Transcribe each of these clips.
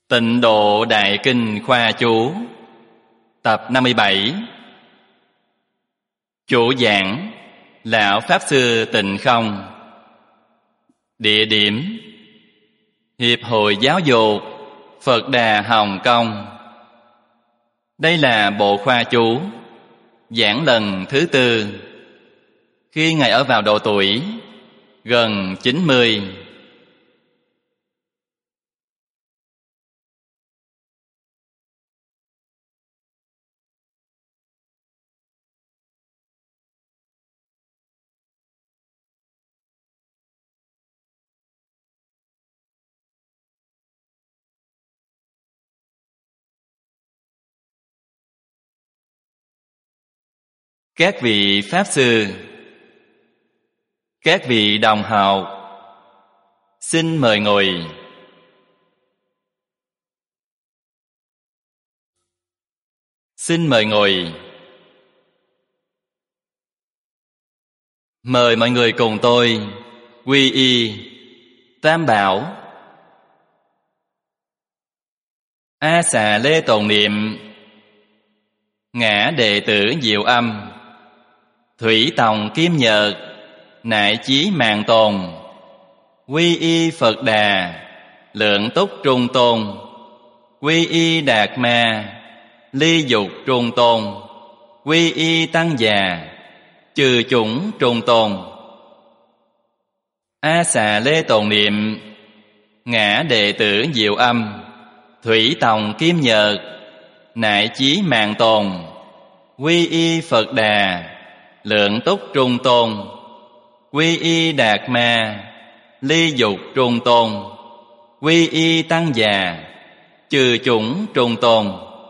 Tịnh Độ Đại Kinh Khoa Chú, tập 57. Chủ giảng: Lão Pháp Sư Tịnh Không. Địa điểm: Hiệp hội Giáo dục Phật Đà Hồng Kông. Đây là bộ khoa chú giảng lần thứ 4, khi Ngài ở vào độ tuổi gần 90. Các vị Pháp Sư, các vị đồng học, xin mời ngồi. Xin mời ngồi. Mời mọi người cùng tôi quy y Tam Bảo. A Xà Lê tồn niệm: Ngã đệ tử Diệu Âm, Thủy Tòng Kim Nhật, Nại Chí Mạng Tồn. Quy y Phật Đà, Lượng Túc Trung Tôn. Quy y Đạt Ma, Ly Dục Trung Tôn. Quy y Tăng Già, Trừ Chủng Trung Tôn. A Xà Lê tồn niệm: Ngã đệ tử Diệu Âm, Thủy Tòng Kim Nhật, Nại Chí Mạng Tồn. Quy y Phật Đà, Lượng Túc Trung Tôn. Quy y Đạt Ma, Ly Dục Trung Tôn. Quy y Tăng Già, Trừ Chủng Trung Tôn.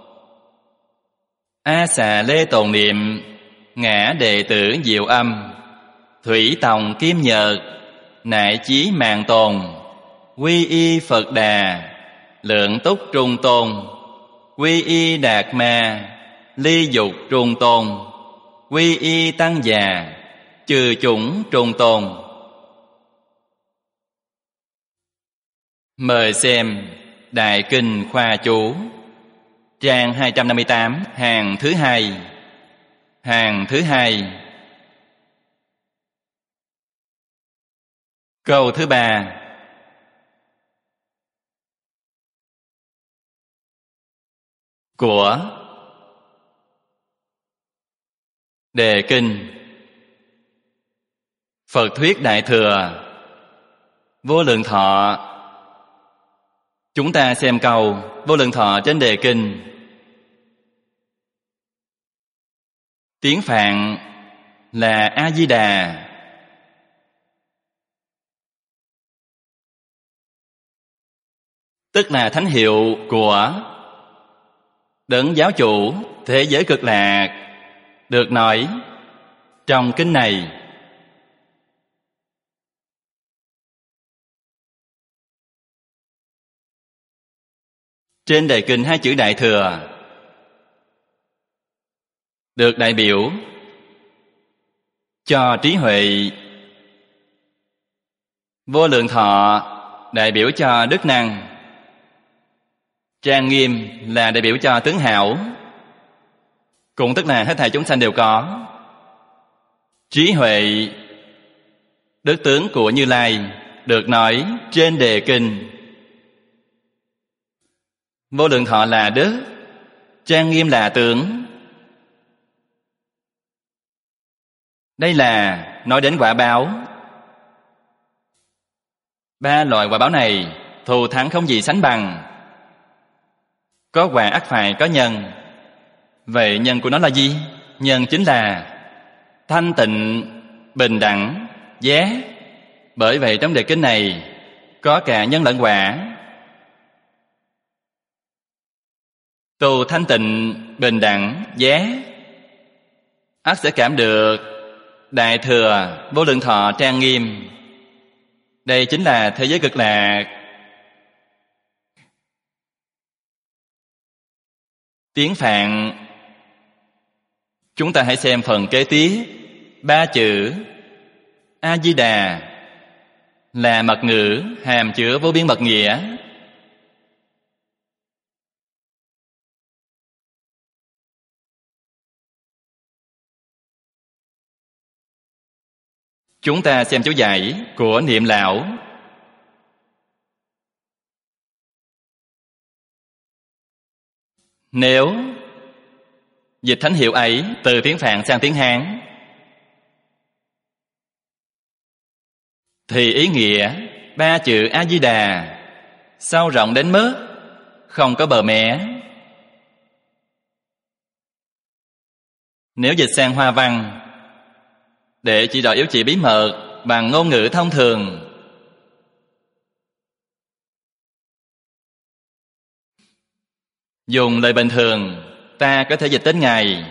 A Xà Lê tồn niệm: Ngã đệ tử Diệu Âm, Thủy Tòng Kim Nhật, Nại Chí Mạng Tồn. Quy y Phật Đà, Lượng Túc Trung Tôn. Quy y Đạt Ma, Ly Dục Trung Tôn. Quy y Tăng Già, Trừ Chủng Trung Tôn. Mời xem Đại Kinh Khoa Chú, trang 258, hàng thứ 2. Hàng thứ 2, câu thứ 3. Của Đề Kinh Phật Thuyết Đại Thừa Vô Lượng Thọ. Chúng ta xem câu Vô Lượng Thọ trên Đề Kinh. Tiếng Phạn là A Di Đà. Tức là thánh hiệu của Đấng Giáo Chủ thế giới Cực Lạc, được nói trong kinh này. Trên Đề Kinh 2 chữ Đại Thừa được đại biểu cho trí huệ, Vô Lượng Thọ đại biểu cho đức năng, Trang Nghiêm là đại biểu cho tướng hảo, cũng tức là hết thảy chúng sanh đều có. Trí huệ, đức tướng của Như Lai, được nói trên Đề Kinh. Vô Lượng Thọ là đức, Trang Nghiêm là tướng. Đây là nói đến quả báo. 3 loại quả báo này thù thắng không gì sánh bằng. Có quả ắt phải có nhân. Vậy nhân của nó là gì? Nhân chính là thanh tịnh, bình đẳng, giác. Bởi vậy trong Đề Kinh này có cả nhân lẫn quả. Tu thanh tịnh, bình đẳng, giác, ắt sẽ cảm được Đại Thừa Vô Lượng Thọ trang nghiêm. Đây chính là thế giới Cực Lạc. Tiếng Phạn, chúng ta hãy xem phần kế tiếp. 3 chữ A Di Đà là mật ngữ hàm chứa vô biên mật nghĩa. Chúng ta xem chú giải của Niệm Lão. Nếu dịch thánh hiệu ấy từ tiếng Phạn sang tiếng Hán thì ý nghĩa ba chữ A Di Đà sâu rộng đến mức không có bờ mé. Nếu dịch sang Hoa văn để chỉ rõ yếu chỉ bí mật bằng ngôn ngữ thông thường, dùng lời bình thường, ta có thể dịch đến Ngài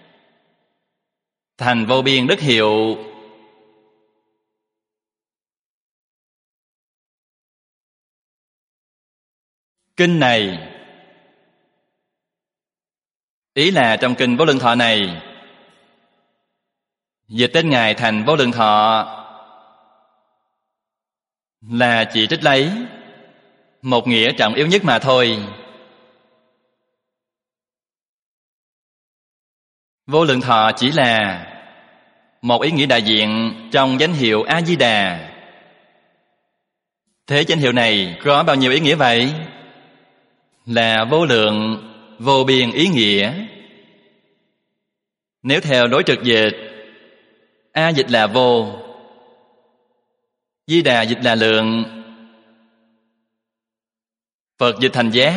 thành vô biên đức hiệu. Kinh này, ý là trong kinh Vô Lượng Thọ này, dịch tên Ngài thành Vô Lượng Thọ là chỉ trích lấy một nghĩa trọng yếu nhất mà thôi. Vô Lượng Thọ chỉ là một ý nghĩa đại diện trong danh hiệu A Di Đà. Thế danh hiệu này có bao nhiêu ý nghĩa vậy? Là vô lượng, vô biên ý nghĩa. Nếu theo đối trực dịch, A dịch là vô, Di Đà dịch là lượng, Phật dịch thành giác.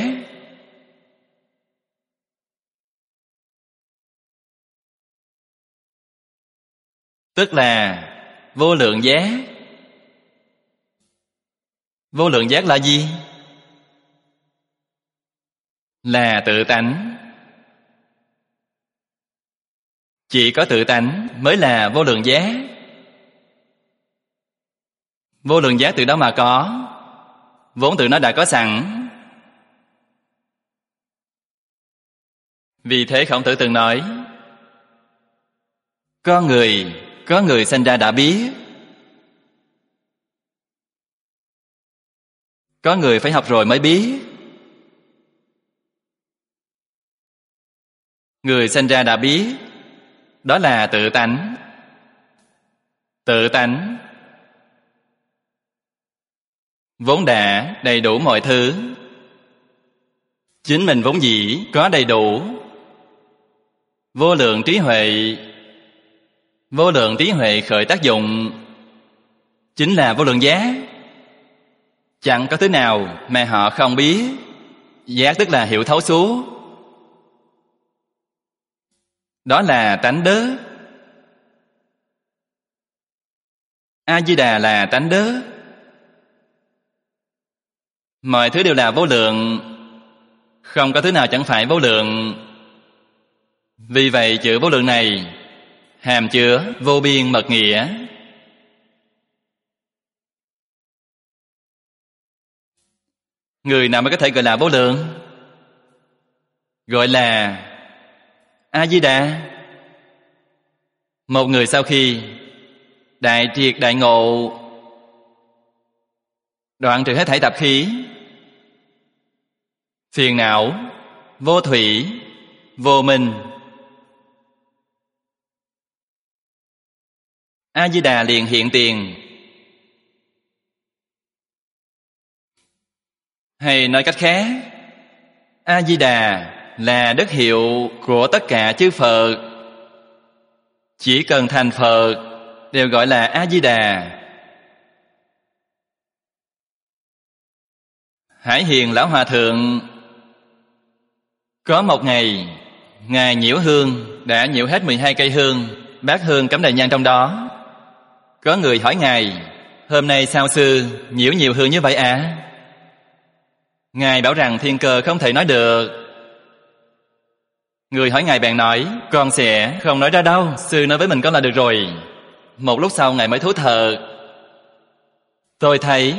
Tức là vô lượng giác. Vô lượng giác là gì? Là tự tánh. Chỉ có tự tánh mới là vô lượng giác. Vô lượng giác từ đó mà có, vốn từ nó đã có sẵn. Vì thế Khổng Tử từng nói, có người sinh ra đã biết. Có người phải học rồi mới biết. Người sinh ra đã biết, đó là tự tánh. Tự tánh vốn đã đầy đủ mọi thứ. Chính mình vốn dĩ có đầy đủ vô lượng trí huệ. Vô lượng trí huệ khởi tác dụng chính là vô lượng giác. Chẳng có thứ nào mà họ không biết. Giác tức là hiểu thấu suốt. Đó là tánh đức. A Di Đà là tánh đức. Mọi thứ đều là vô lượng, không có thứ nào chẳng phải vô lượng. Vì vậy chữ vô lượng này hàm chứa vô biên mật nghĩa. Người nào mới có thể gọi là vô lượng? Gọi là A Di Đà. Một người sau khi đại triệt đại ngộ, đoạn trừ hết thảy tạp khí, phiền não, vô thủy, vô minh, A Di Đà liền hiện tiền. Hay nói cách khác, A Di Đà là đức hiệu của tất cả chư Phật. Chỉ cần thành Phật đều gọi là A Di Đà. Hải Hiền Lão Hòa Thượng có một ngày, Ngài nhiễu hương, đã nhiễu hết 12 cây hương, bát hương cắm đầy nhang trong đó. Có người hỏi Ngài, hôm nay sao sư nhiễu nhiều hương như vậy à? Ngài bảo rằng thiên cơ không thể nói được. Người hỏi Ngài bèn nói, con sẽ không nói ra đâu, sư nói với mình con là được rồi. Một lúc sau Ngài mới thú thật, tôi thấy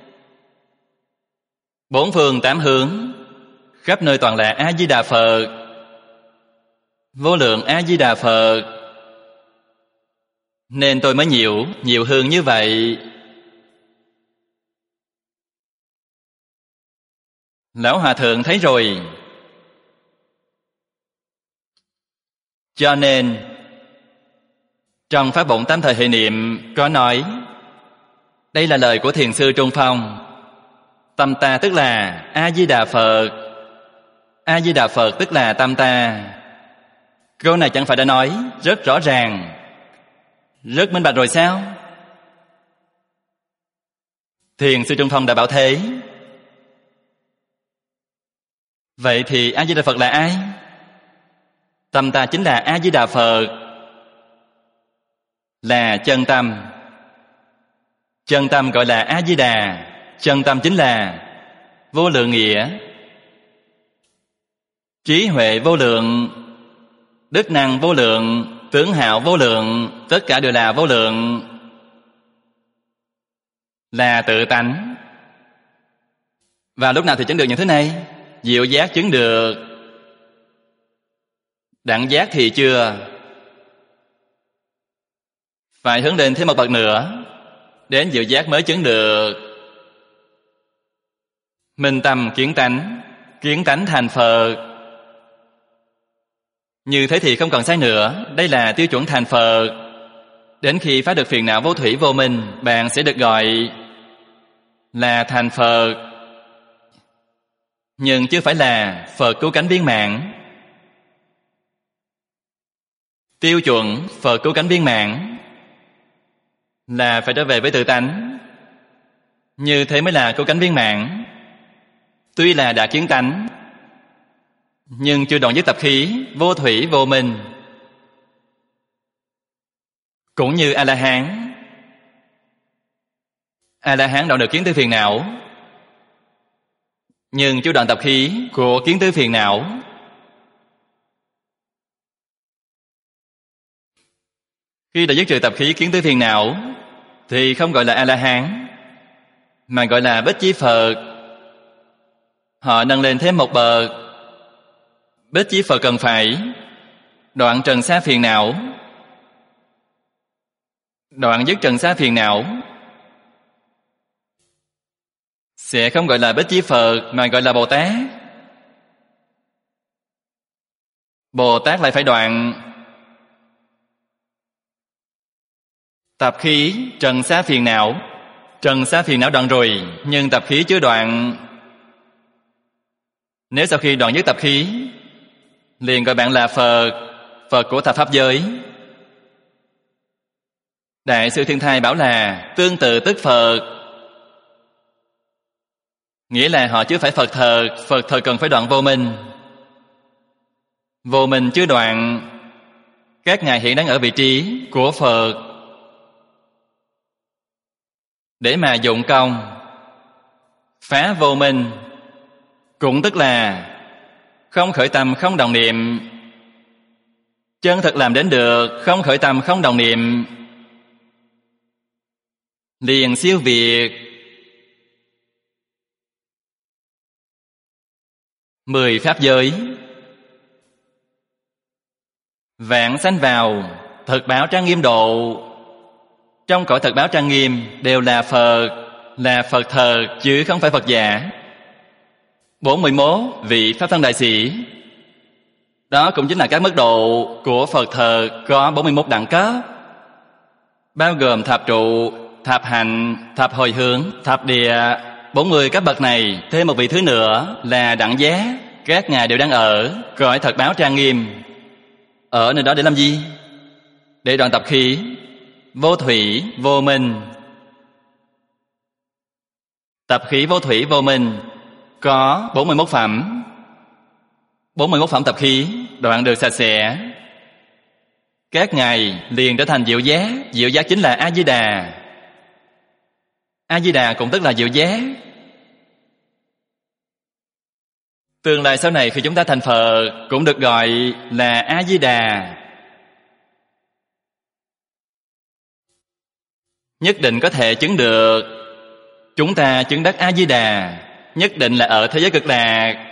bốn phương tám hướng, khắp nơi toàn là A Di Đà Phật, vô lượng A Di Đà Phật, nên tôi mới nhiều hương như vậy. Lão Hòa Thượng thấy rồi, cho nên Trong Pháp Bổn Tám Thời Hệ Niệm có nói, đây là lời của Thiền sư Trung Phong. Tâm ta tức là A-di-đà Phật. A-di-đà Phật tức là tâm ta. Câu này chẳng phải đã nói rất rõ ràng, rất minh bạch rồi sao? Thiền sư Trung Phong đã bảo thế. Vậy thì A-di-đà Phật là ai? Tâm ta chính là A-di-đà Phật, là chân tâm. Chân tâm gọi là A-di-đà. Chân tâm chính là vô lượng nghĩa, trí huệ vô lượng, đức năng vô lượng, tướng hạo vô lượng, tất cả đều là vô lượng, là tự tánh. Và lúc nào thì chứng được những thứ này? Diệu giác chứng được, đẳng giác thì chưa. Phải hướng lên thêm một bậc nữa, đến diệu giác mới chứng được. Minh tâm kiến tánh, kiến tánh thành Phật. Như thế thì không còn sai nữa. Đây là tiêu chuẩn thành Phật. Đến khi phá được phiền não vô thủy vô minh, bạn sẽ được gọi là thành Phật. Nhưng chưa phải là Phật cứu cánh viên mãn. Tiêu chuẩn Phật cứu cánh viên mãn là phải trở về với tự tánh. Như thế mới là cứu cánh viên mãn. Tuy là đã kiến tánh, nhưng chưa đoạn dứt tập khí vô thủy vô minh. Cũng như A-la-hán. A-la-hán đoạn được kiến tư phiền não, nhưng chưa đoạn tập khí của kiến tư phiền não. Khi đã dứt trừ tập khí kiến tư phiền não thì không gọi là A-la-hán, mà gọi là Bích Chi Phật. Họ nâng lên thêm một bậc. Bích Chi Phật cần phải đoạn trần sa phiền não. Đoạn dứt trần sa phiền não sẽ không gọi là Bích Chi Phật, mà gọi là Bồ Tát. Bồ Tát lại phải đoạn tập khí trần sa phiền não. Trần sa phiền não đoạn rồi, nhưng tập khí chưa đoạn. Nếu sau khi đoạn dứt tập khí, liền gọi bạn là Phật, Phật của thập pháp giới. Đại sư Thiên Thai bảo là tương tự tức Phật, nghĩa là họ chưa phải Phật thật. Phật thật cần phải đoạn vô minh. Vô minh chưa đoạn, các ngài hiện đang ở vị trí của Phật để mà dụng công phá vô minh, cũng tức là không khởi tâm không đồng niệm. Chân thật làm đến được không khởi tâm không đồng niệm, liền siêu việt 10 pháp giới. Vạn sanh vào thực báo trang nghiêm độ. Trong cõi thực báo trang nghiêm đều là Phật thật chứ không phải Phật giả. 41 vị Pháp Thân Đại Sĩ, đó cũng chính là các mức độ của Phật thật, có 41 đẳng cấp, bao gồm thập trụ, thập hành, thập hồi hướng, thập địa. 40 cấp bậc này, thêm một vị thứ nữa là đẳng giác. Các ngài đều đang ở cõi thật báo trang nghiêm. Ở nơi đó để làm gì? Để đoạn tập khí vô thủy vô minh. Tập khí vô thủy vô minh có 41 phẩm. 41 phẩm tập khí đoạn được sạch sẽ, các ngài liền trở thành diệu giác. Diệu giác chính là A-di-đà. A-di-đà cũng tức là diệu giác. Tương lai sau này khi chúng ta thành Phật cũng được gọi là A-di-đà. Nhất định có thể chứng được. Chúng ta chứng đắc A-di-đà nhất định là ở thế giới cực lạc.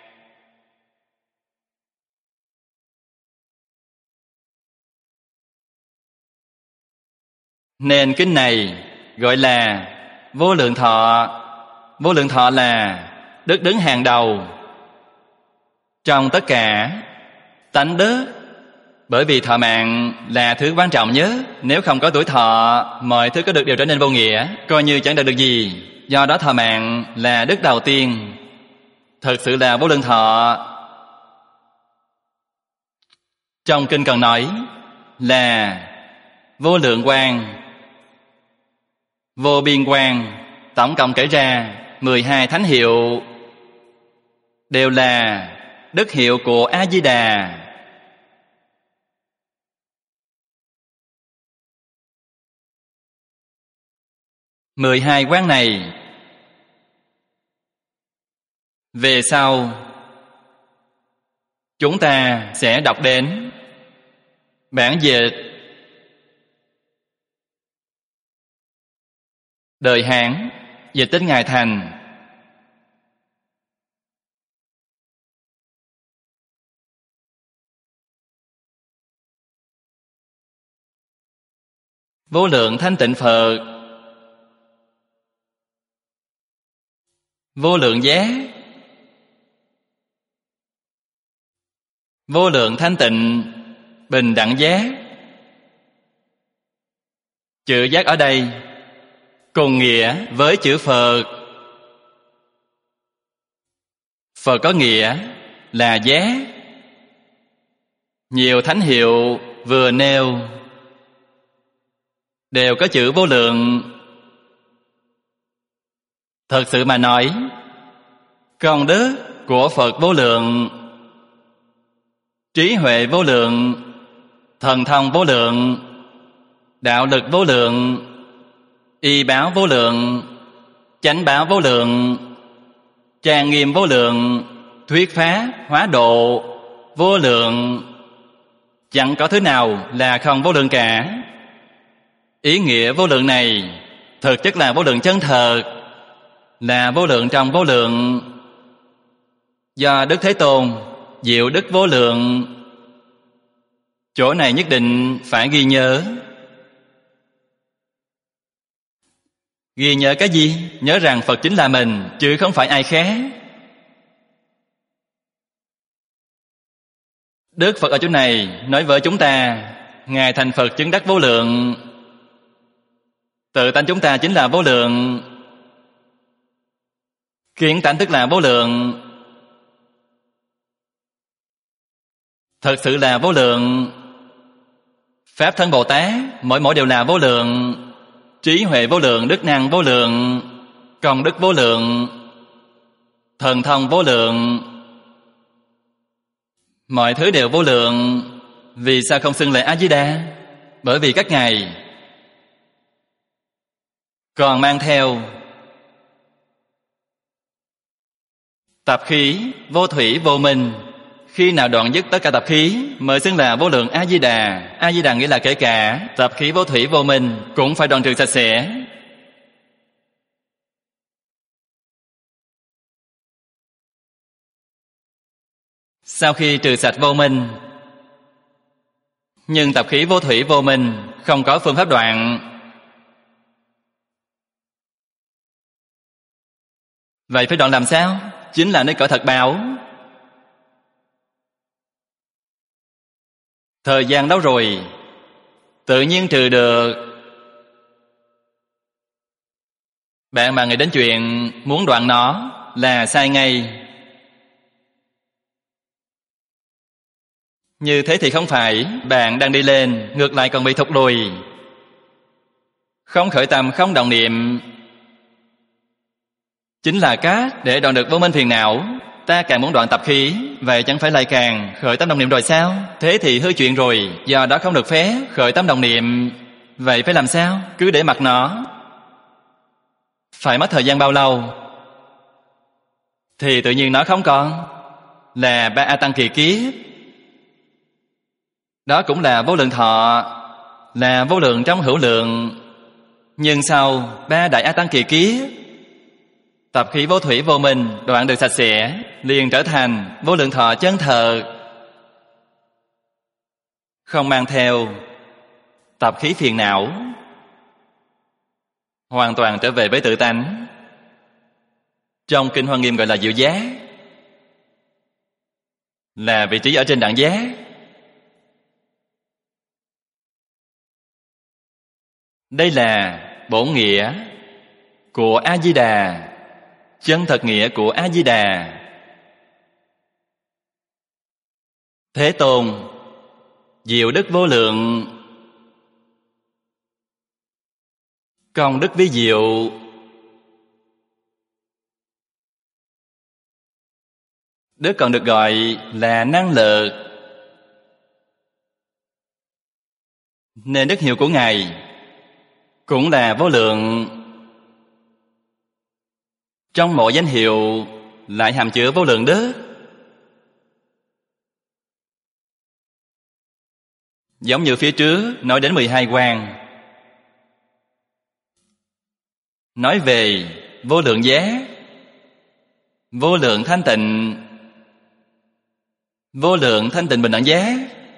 Nên kinh này gọi là vô lượng thọ. Vô lượng thọ là đức đứng hàng đầu trong tất cả tánh đức, Bởi vì thọ mạng là thứ quan trọng nhất. Nếu không có tuổi thọ, mọi thứ có được đều trở nên vô nghĩa, coi như chẳng đạt được gì. Do đó thọ mạng là đức đầu tiên. Thật sự là vô lượng thọ. Trong kinh còn nói là vô lượng quang, vô biên quang. Tổng cộng kể ra 12 thánh hiệu đều là đức hiệu của A-di-đà. Mười hai quán này về sau chúng ta sẽ đọc đến. Bản dịch đời Hán, dịch đến Ngài Thành. Vô lượng thanh tịnh Phật, vô lượng giác, vô lượng thanh tịnh bình đẳng giác. Chữ giác ở đây cùng nghĩa với chữ Phật. Phật có nghĩa là giác. Nhiều thánh hiệu vừa nêu đều có chữ vô lượng. Thật sự mà nói, công đức của Phật vô lượng, trí huệ vô lượng, thần thông vô lượng, đạo lực vô lượng, y báo vô lượng, chánh báo vô lượng, trang nghiêm vô lượng, thuyết pháp hóa độ vô lượng. Chẳng có thứ nào là không vô lượng cả. Ý nghĩa vô lượng này thực chất là vô lượng chân thật, là vô lượng trong vô lượng. Do Đức Thế Tôn diệu đức vô lượng. Chỗ này nhất định phải ghi nhớ. Ghi nhớ cái gì? Nhớ rằng Phật chính là mình, chứ không phải ai khác. Đức Phật ở chỗ này nói với chúng ta, Ngài thành Phật chứng đắc vô lượng. Tự tánh chúng ta chính là vô lượng. Kiến tánh tức là vô lượng. Thật sự là vô lượng. Pháp thân Bồ Tát mỗi mỗi đều là vô lượng. Trí huệ vô lượng, đức năng vô lượng, công đức vô lượng, thần thông vô lượng. Mọi thứ đều vô lượng. Vì sao không xưng là A-di-đà? Bởi vì các ngài còn mang theo tập khí vô thủy vô minh. Khi nào đoạn dứt tất cả tập khí mới xưng là vô lượng A-di-đà. A-di-đà nghĩa là kể cả tập khí vô thủy vô minh cũng phải đoạn trừ sạch sẽ. Sau khi trừ sạch vô minh, nhưng tập khí vô thủy vô minh không có phương pháp đoạn. Vậy phải đoạn làm sao? Chính là nơi cõi thật báo. Thời gian đâu rồi, tự nhiên trừ được. Bạn mà nghĩ đến chuyện muốn đoạn nó là sai ngay. Như thế thì không phải. Bạn đang đi lên, ngược lại còn bị thụt lùi. Không khởi tâm, không động niệm chính là cách để đoạn được vô minh phiền não. Ta càng muốn đoạn tập khí, vậy chẳng phải lại càng khởi tâm đồng niệm rồi sao? Thế thì hư chuyện rồi. Do đó không được phép khởi tâm đồng niệm. Vậy phải làm sao? Cứ để mặc nó. Phải mất thời gian bao lâu thì tự nhiên nó không còn. Là 3 A Tăng kỳ kiếp. Đó cũng là vô lượng thọ, là vô lượng trong hữu lượng. Nhưng sau 3 Đại A Tăng kỳ kiếp, tập khí vô thủy vô minh đoạn được sạch sẽ, liền trở thành vô lượng thọ chân thật, không mang theo tập khí phiền não, hoàn toàn trở về với tự tánh. Trong Kinh Hoa Nghiêm gọi là diệu giác, là vị trí ở trên đẳng giác. Đây là bổn nghĩa của A-di-đà, chân thật nghĩa của A-di-đà. Thế Tôn, diệu đức vô lượng, công đức vi diệu, đức còn được gọi là năng lực, nên đức hiệu của Ngài cũng là vô lượng. Trong mỗi danh hiệu lại hàm chứa vô lượng đức. Giống như phía trước nói đến 12 quang, nói về vô lượng giác, vô lượng thanh tịnh, vô lượng thanh tịnh bình đẳng giác.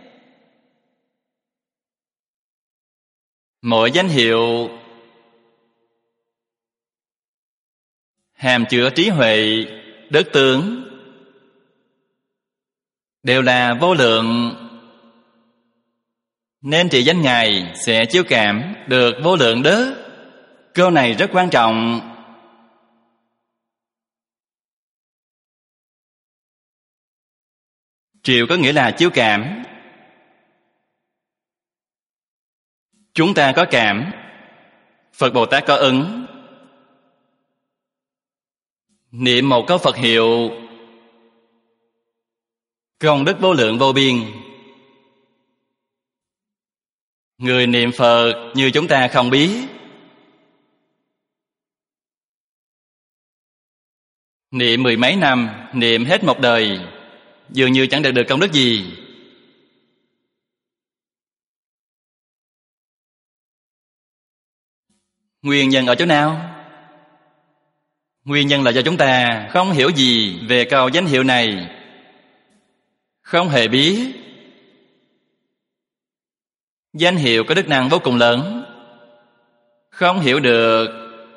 Mỗi danh hiệu hàm chứa trí huệ, đức tướng, đều là vô lượng, nên trì danh Ngài sẽ chiếu cảm được vô lượng đức. Câu này rất quan trọng. Triệu có nghĩa là chiếu cảm. Chúng ta có cảm, Phật Bồ Tát có ứng. Niệm một câu Phật hiệu, công đức vô lượng vô biên. Người niệm Phật như chúng ta không biết. Niệm 10 mấy năm, niệm hết một đời, dường như chẳng đạt được công đức gì. Nguyên nhân ở chỗ nào? Nguyên nhân là do chúng ta không hiểu gì về câu danh hiệu này, không hề biết. Danh hiệu có đức năng vô cùng lớn, không hiểu được.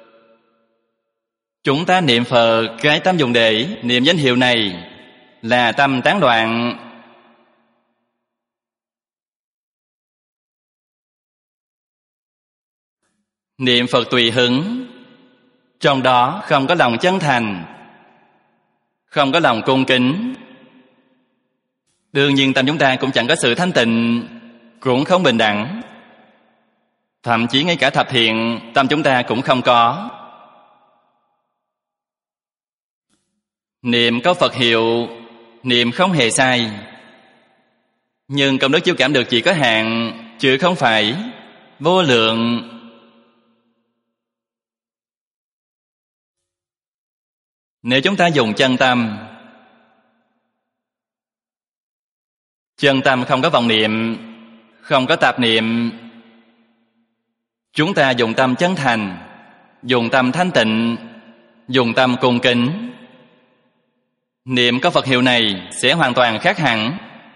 Chúng ta niệm Phật, cái tâm dùng để niệm danh hiệu này là tâm tán loạn. Niệm Phật tùy hứng, trong đó không có lòng chân thành, không có lòng cung kính. Đương nhiên tâm chúng ta cũng chẳng có sự thanh tịnh, cũng không bình đẳng. Thậm chí ngay cả thập thiện tâm chúng ta cũng không có. Niệm câu Phật hiệu, niệm không hề sai, nhưng công đức chiếu cảm được chỉ có hạn, chứ không phải vô lượng. Nếu chúng ta dùng chân tâm, chân tâm không có vọng niệm, không có tạp niệm, chúng ta dùng tâm chân thành, dùng tâm thanh tịnh, dùng tâm cung kính, niệm câu Phật hiệu này sẽ hoàn toàn khác hẳn.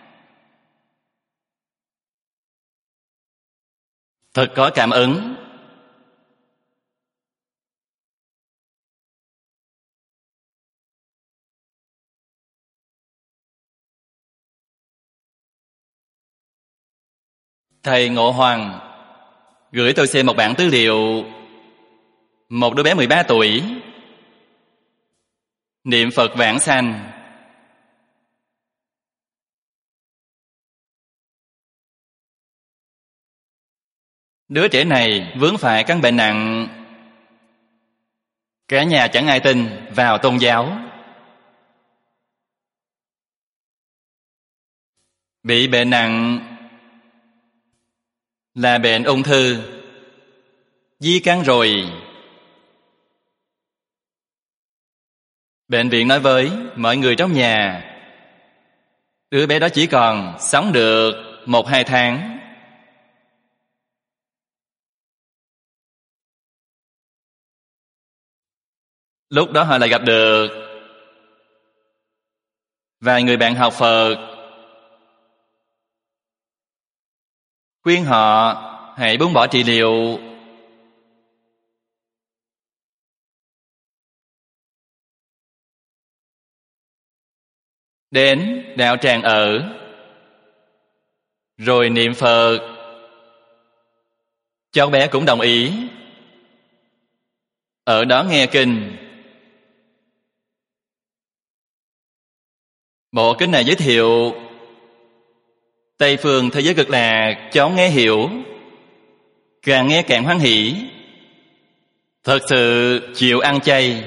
Thật có cảm ứng. Thầy Ngộ Hoàng gửi tôi xem một bản tư liệu. Một đứa bé 13 tuổi niệm Phật vãng sanh. Đứa trẻ này vướng phải căn bệnh nặng. Cả nhà chẳng ai tin vào tôn giáo. Bị bệnh nặng là bệnh ung thư, di căn rồi. Bệnh viện nói với mọi người trong nhà, đứa bé đó chỉ còn sống được 1-2 tháng. Lúc đó họ lại gặp được vài người bạn học Phật, khuyên họ hãy buông bỏ trị liệu. Đến đạo tràng ở, rồi niệm Phật, Cháu bé cũng đồng ý. Ở đó nghe kinh. Bộ kinh này giới thiệu Tây phương thế giới cực lạc, cháu nghe hiểu, càng nghe càng hoan hỷ. Thật sự chịu ăn chay.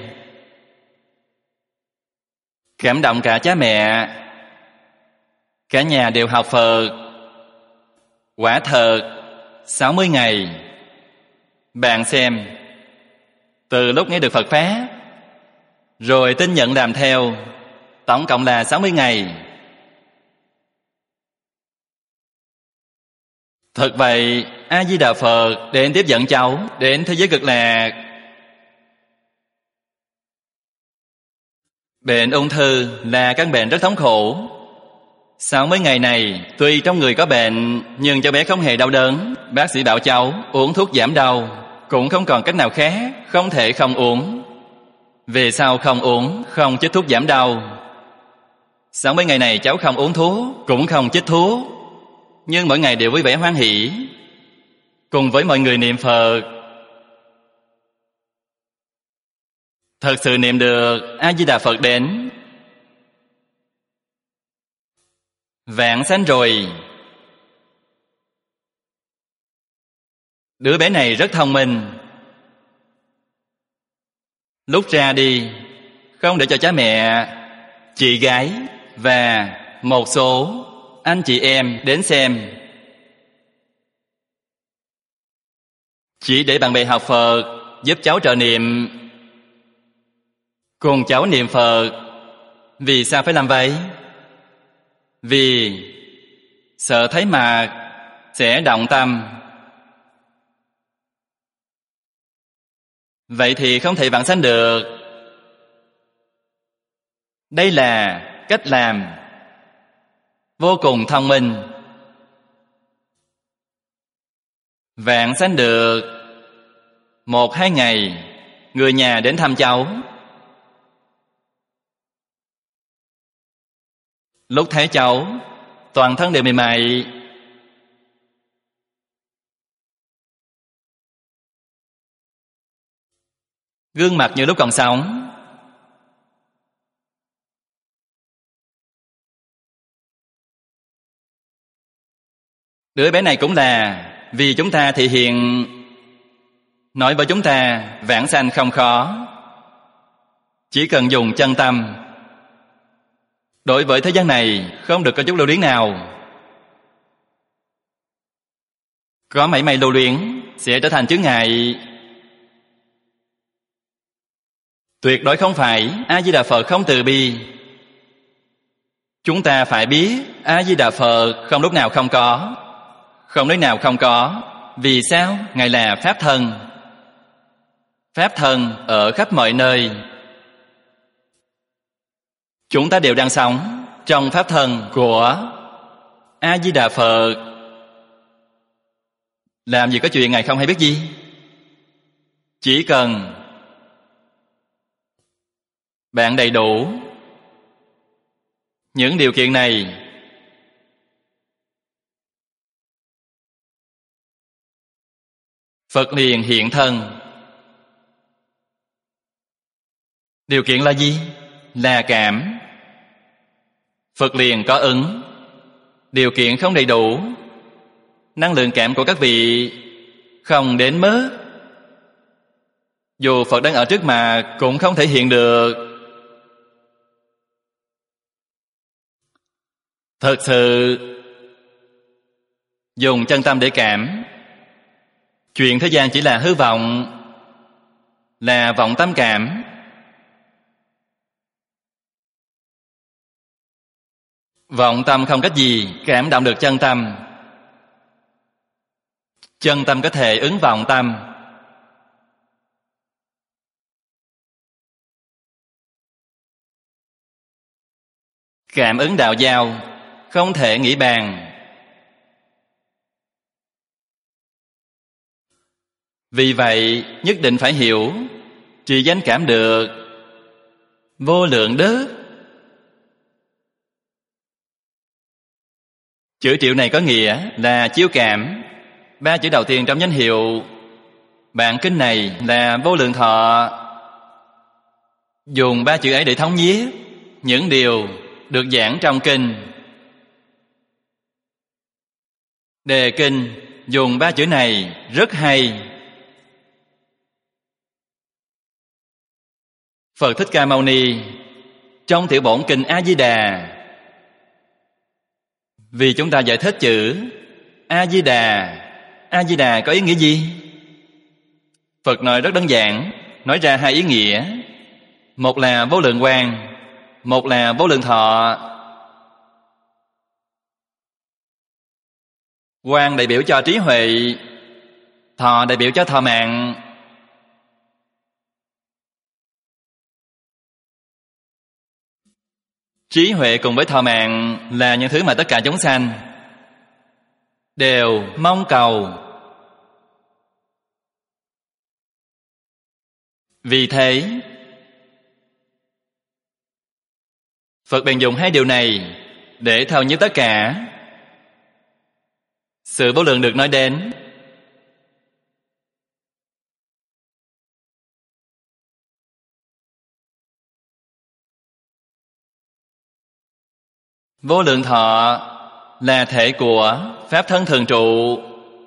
Cảm động cả cha mẹ. Cả nhà đều học Phật. Quả thật 60 ngày. Bạn xem, từ lúc nghe được Phật Pháp rồi tin nhận làm theo, tổng cộng là 60 ngày. Thật vậy, A-di-đà Phật đến tiếp dẫn cháu đến thế giới cực lạc. Bệnh ung thư là căn bệnh rất thống khổ. 60 ngày này, tuy trong người có bệnh, nhưng cháu bé không hề đau đớn. Bác sĩ bảo cháu uống thuốc giảm đau, cũng không còn cách nào khác, không thể không uống. Về sau không uống, không chích thuốc giảm đau. 60 ngày này cháu không uống thuốc, cũng không chích thuốc, nhưng mỗi ngày đều vui vẻ hoan hỷ, cùng với mọi người niệm Phật. Thật sự niệm được A-di-đà Phật đến. Vãng sanh rồi. Đứa bé này rất thông minh. Lúc ra đi, không để cho cha mẹ, chị gái và một số anh chị em đến xem, chỉ để bạn bè học Phật giúp cháu trợ niệm, cùng cháu niệm Phật. Vì sao phải làm vậy? Vì sợ thấy mặt sẽ động tâm. Vậy thì không thể vãng sanh được. Đây là cách làm vô cùng thông minh. Vãng sanh được 1-2 ngày, người nhà đến thăm cháu. Lúc thấy cháu, toàn thân đều mềm mại. Gương mặt như lúc còn sống. Đứa bé này cũng là vì chúng ta thể hiện, nói với chúng ta vãng sanh không khó, chỉ cần dùng chân tâm. Đối với thế gian này không được có chút lưu luyến nào. Có mảy may lưu luyến sẽ trở thành chướng ngại. Tuyệt đối không phải A-di-đà Phật không từ bi. Chúng ta phải biết A-di-đà Phật không lúc nào không có, không nơi nào không có. Vì sao? Ngài là Pháp Thân. Pháp Thân ở khắp mọi nơi. Chúng ta đều đang sống trong Pháp Thân của A-di-đà Phật. Làm gì có chuyện Ngài không hay biết gì. Chỉ cần bạn đầy đủ những điều kiện này, Phật liền hiện thân. Điều kiện là gì? Là cảm. Phật liền có ứng. Điều kiện không đầy đủ, năng lượng cảm của các vị không đến mức, dù Phật đang ở trước mà cũng không thể hiện được. Thật sự dùng chân tâm để cảm. Chuyện thế gian chỉ là hư vọng, là vọng tâm cảm. Vọng tâm không cách gì cảm động được chân tâm. Chân tâm có thể ứng vọng tâm. Cảm ứng đạo giao không thể nghĩ bàn. Vì vậy nhất định phải hiểu trì danh cảm được vô lượng đức. Chữ triệu này có nghĩa là chiếu cảm. Ba chữ đầu tiên trong danh hiệu bản kinh này là vô lượng thọ. Dùng ba chữ ấy để thống nhiếp những điều được giảng trong kinh. Đề kinh dùng ba chữ này rất hay. Phật Thích Ca Mâu Ni trong tiểu bổn kinh A Di Đà, vì chúng ta giải thích chữ A Di Đà, A Di Đà có ý nghĩa gì? Phật nói rất đơn giản, nói ra hai ý nghĩa. Một là vô lượng quang, một là vô lượng thọ. Quang đại biểu cho trí huệ, thọ đại biểu cho thọ mạng. Trí huệ cùng với thọ mạng là những thứ mà tất cả chúng sanh đều mong cầu. Vì thế, Phật bèn dùng hai điều này để thâu nhiếp tất cả. Sự vô lượng được nói đến vô lượng thọ là thể của Pháp thân thường trụ.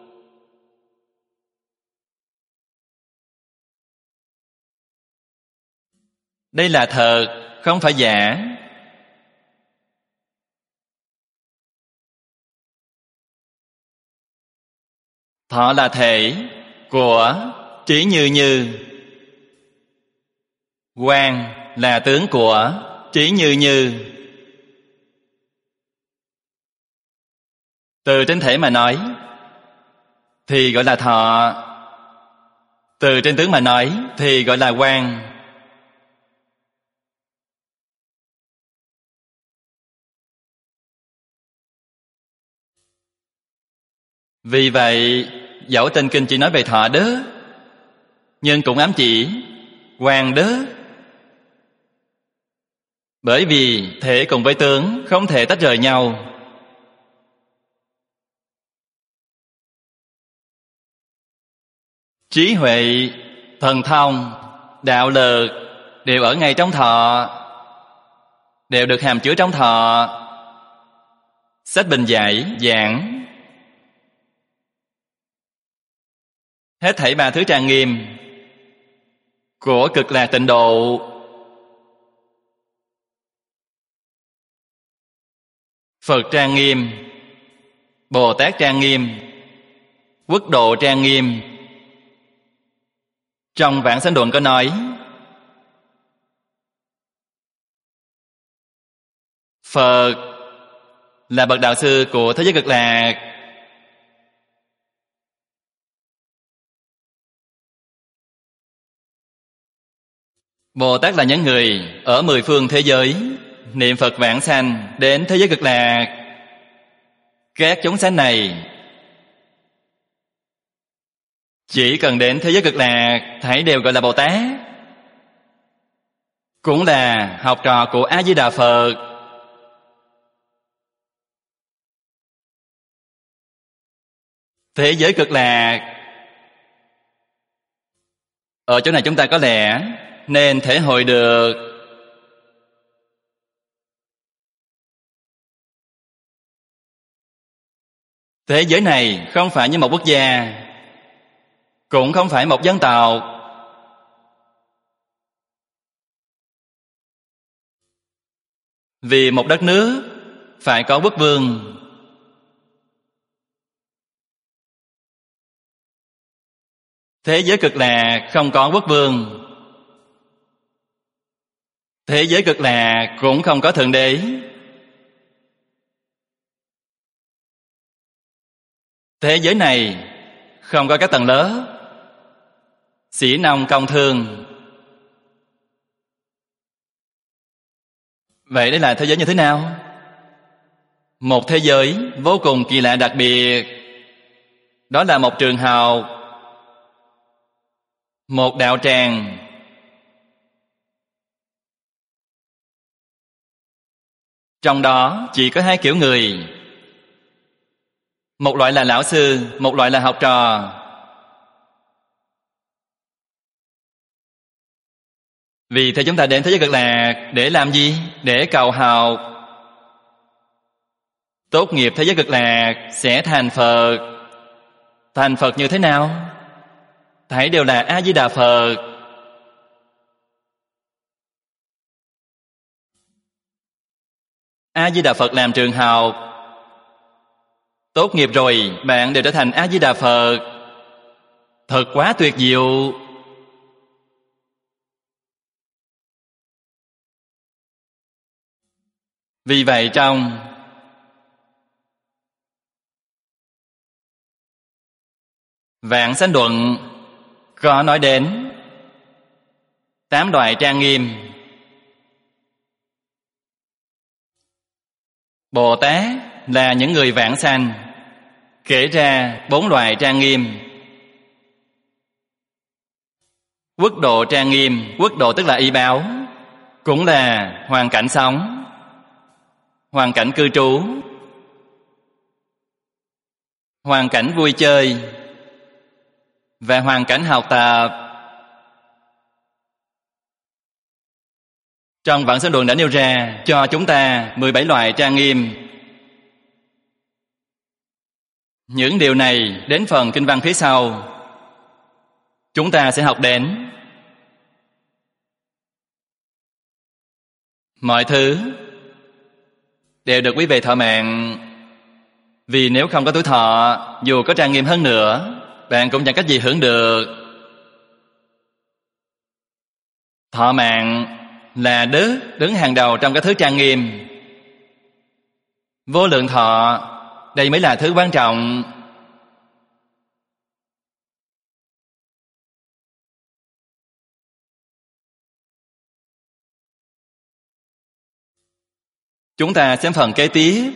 Đây là thật, không phải giả. Thọ là thể của trí như như. Quang là tướng của trí như như. Từ trên thể mà nói thì gọi là thọ, từ trên tướng mà nói thì gọi là quang. Vì vậy, dẫu tên kinh chỉ nói về thọ đó, nhưng cũng ám chỉ quang đó. Bởi vì thể cùng với tướng không thể tách rời nhau. Trí huệ, thần thông, đạo lực đều ở ngay trong thọ, đều được hàm chứa trong thọ. Sách Bình Giải giảng hết thảy ba thứ trang nghiêm của Cực Lạc Tịnh Độ. Phật trang nghiêm, Bồ Tát trang nghiêm, Quốc độ trang nghiêm. Trong Vãng Sanh Luận có nói Phật là bậc đạo sư của thế giới Cực Lạc. Bồ Tát là những người ở mười phương thế giới niệm Phật vãng sanh đến thế giới Cực Lạc. Các chúng sanh này chỉ cần đến thế giới Cực Lạc thảy đều gọi là Bồ Tát, cũng là học trò của A Di Đà Phật. Thế giới Cực Lạc ở chỗ này chúng ta có lẽ nên thể hội được. Thế giới này không phải như một quốc gia, cũng không phải một dân tộc. Vì một đất nước phải có quốc vương. Thế giới Cực Lạc không có quốc vương. Thế giới Cực Lạc cũng không có Thượng Đế. Thế giới này không có các tầng lớp sĩ nông công thương. Vậy đây là thế giới như thế nào? Một thế giới vô cùng kỳ lạ đặc biệt. Đó là một trường học, một đạo tràng. Trong đó chỉ có hai kiểu người. Một loại là lão sư, một loại là học trò. Vì thế chúng ta đến thế giới cực lạc để làm gì? Để cầu học. Tốt nghiệp thế giới cực lạc sẽ thành Phật. Thành Phật như thế nào? Thảy đều là A-di-đà Phật. A-di-đà Phật làm trường học. Tốt nghiệp rồi bạn đều trở thành A-di-đà Phật. Thật quá tuyệt diệu. Vì vậy trong Vạn Sanh Luận có nói đến 8 loại trang nghiêm. Bồ Tát là những người vãng sanh, kể ra 4 loại trang nghiêm. Quốc độ trang nghiêm, quốc độ tức là y báo, cũng là hoàn cảnh sống, hoàn cảnh cư trú, hoàn cảnh vui chơi và hoàn cảnh học tập. Trong Vạn Sanh Luận đã nêu ra cho chúng ta 17 loại trang nghiêm. Những điều này đến phần kinh văn phía sau chúng ta sẽ học đến. Mọi thứ đều được quý vị thọ mạng. Vì nếu không có tuổi thọ, dù có trang nghiêm hơn nữa, bạn cũng chẳng cách gì hưởng được. Thọ mạng là đức đứng hàng đầu trong các thứ trang nghiêm. Vô lượng thọ, đây mới là thứ quan trọng. Chúng ta xem phần kế tiếp.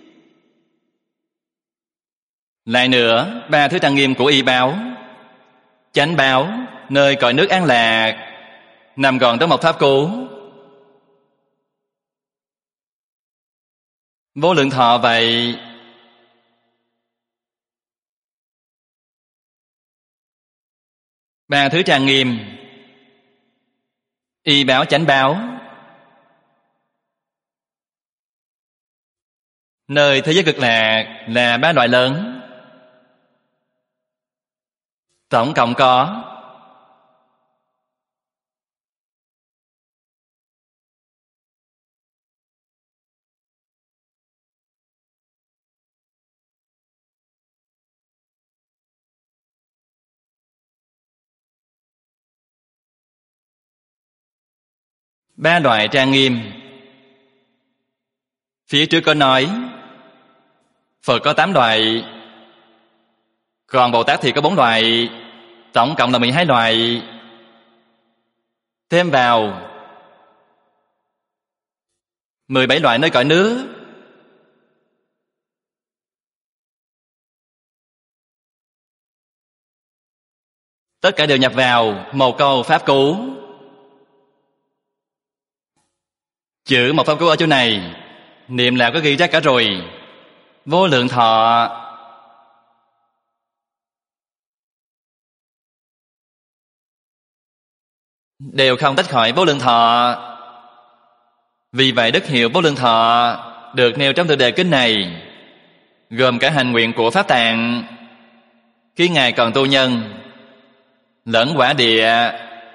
Lại nữa, 3 thứ trang nghiêm của y báo. Chánh báo, nơi cõi nước an lạc, nằm gọn trong một pháp cú. Vô lượng thọ vậy. Ba thứ trang nghiêm: y báo, chánh báo. Nơi thế giới cực lạc là 3 loại lớn. Tổng cộng có 3 loại trang nghiêm. Phía trước có nói Phật có 8 loại, còn Bồ Tát thì có 4 loại, tổng cộng là 12 loại. Thêm vào 17 loại nơi cõi nước. Tất cả đều nhập vào một câu pháp cú. Chữ một pháp cú ở chỗ này niệm là có ghi ra cả rồi. Vô lượng thọ. Đều không tách khỏi vô lượng thọ. Vì vậy đức hiệu vô lượng thọ được nêu trong tựa đề kinh này, gồm cả hành nguyện của Pháp Tạng khi Ngài còn tu nhân, lẫn quả địa.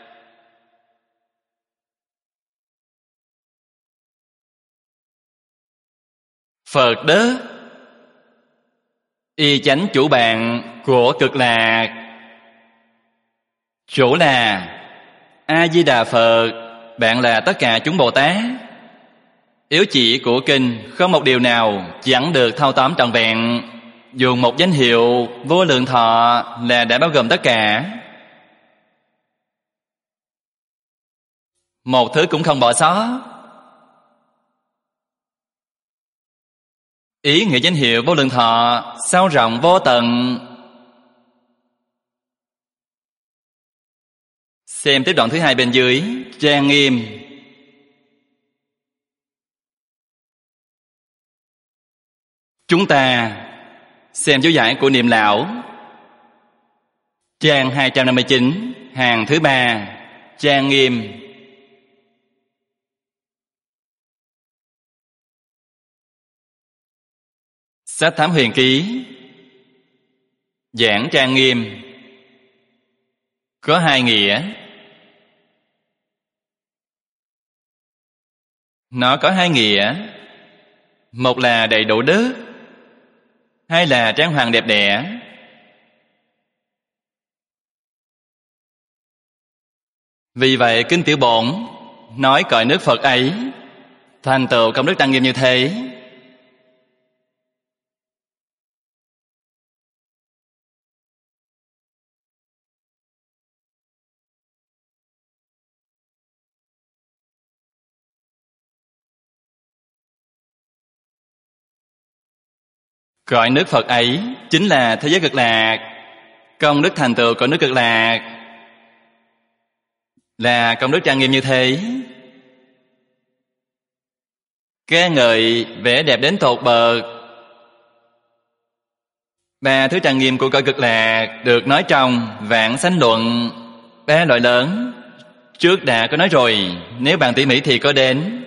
Phật đức y chánh chủ bạn của cực lạc. Chủ là A-di-đà Phật, bạn là tất cả chúng Bồ Tát. Yếu chỉ của kinh không một điều nào chẳng được thâu tóm trọn vẹn. Dùng một danh hiệu vô lượng thọ là đã bao gồm tất cả. Một thứ cũng không bỏ sót. Ý nghĩa danh hiệu vô lượng thọ sâu rộng vô tận. Xem tiếp đoạn thứ 2 bên dưới, trang nghiêm. Chúng ta Xem chú giải của Niệm Lão, trang 259, hàng thứ 3, trang nghiêm. Sách Thám Huyền Ký, giảng trang nghiêm, có hai nghĩa. Nó có hai nghĩa. Một là đầy đủ đức, hai là trang hoàng đẹp đẽ. Vì vậy Kinh Tiểu Bổn nói cõi nước Phật ấy thành tựu công đức trang nghiêm như thế. Cõi nước Phật ấy chính là thế giới cực lạc. Công đức thành tựu cõi nước cực lạc là công đức trang nghiêm như thế. Ca ngợi vẻ đẹp đến tột bậc. Ba thứ trang nghiêm của cõi cực lạc được nói trong Vãng Sanh Luận. Ba loại lớn trước đã có nói rồi, nếu bạn tỉ mỉ thì có đến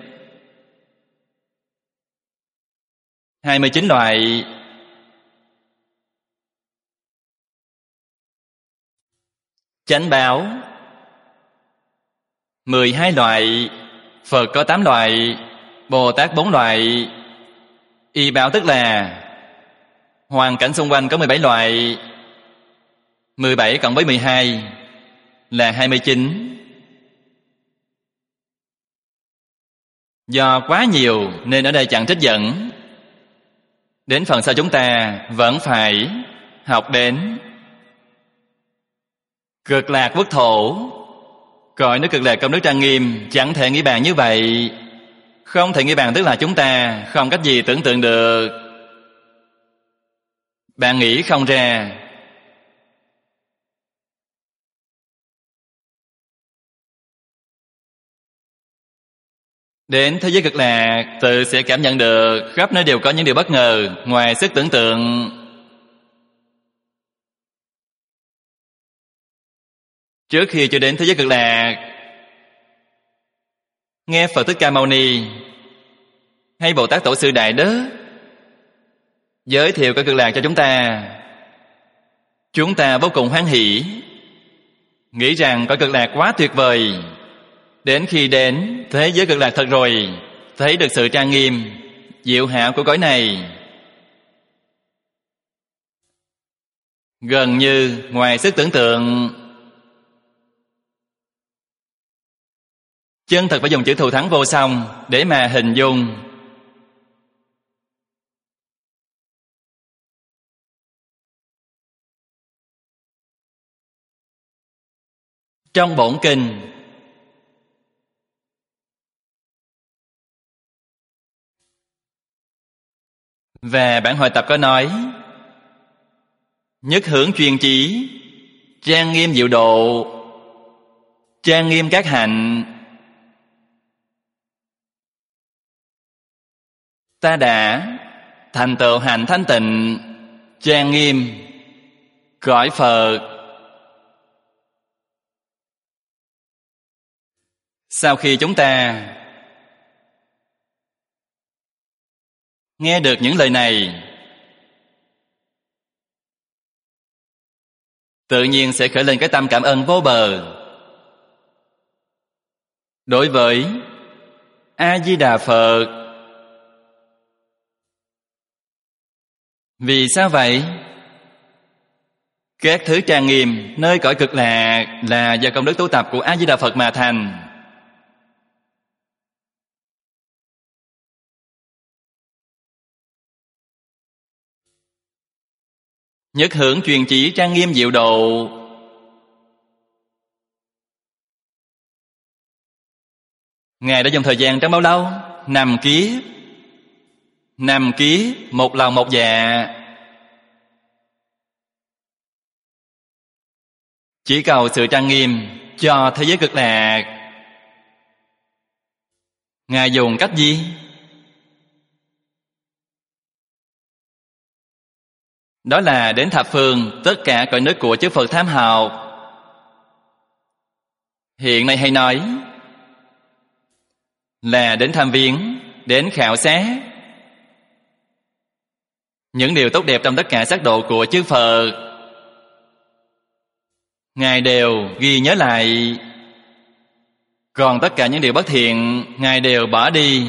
29 loại. Chánh báo 12 loại, Phật có 8 loại, Bồ Tát 4 loại. Y báo tức là hoàn cảnh xung quanh có 17 loại. 17 cộng với 12 là 29. Do quá nhiều nên ở đây chẳng trích dẫn. Đến phần sau chúng ta vẫn phải học đến cực lạc quốc thổ. Cõi nước cực lạc công đức trang nghiêm chẳng thể nghĩ bàn như vậy. Không thể nghĩ bàn tức là chúng ta không cách gì tưởng tượng được. Bạn nghĩ không ra. Đến thế giới cực lạc, tự sẽ cảm nhận được khắp nơi đều có những điều bất ngờ ngoài sức tưởng tượng. Trước khi chưa đến thế giới cực lạc, nghe Phật Thích Ca Mâu Ni hay Bồ Tát Tổ Sư Đại Đức giới thiệu cõi cực lạc cho chúng ta vô cùng hoan hỷ, nghĩ rằng cõi cực lạc quá tuyệt vời. Đến khi đến thế giới cực lạc thật rồi, thấy được sự trang nghiêm, diệu hảo của cõi này, gần như ngoài sức tưởng tượng. Chân thật phải dùng chữ thù thắng vô song để mà hình dung. Trong bổn kinh và bản hội tập có nói: nhất hướng chuyên chí, trang nghiêm diệu độ, trang nghiêm các hạnh. Ta đã thành tựu hạnh thanh tịnh, trang nghiêm cõi Phật. Sau khi chúng ta nghe được những lời này, tự nhiên sẽ khởi lên cái tâm cảm ơn vô bờ đối với A Di Đà Phật. Vì sao vậy? Các thứ trang nghiêm nơi cõi cực lạc là do công đức tu tập của A Di Đà Phật mà thành. Nhất hưởng truyền chỉ trang nghiêm diệu độ. Ngài đã dùng thời gian trong bao lâu? 5 kiếp. 5 kiếp, một lòng một dạ, chỉ cầu sự trang nghiêm cho thế giới cực lạc. Ngài dùng cách gì? Đó là đến thập phương tất cả cõi nước của chư Phật tham học. Hiện nay hay nói là đến thăm viếng, đến khảo sát những điều tốt đẹp trong tất cả sắc độ của chư Phật. Ngài đều ghi nhớ lại, còn tất cả những điều bất thiện Ngài đều bỏ đi.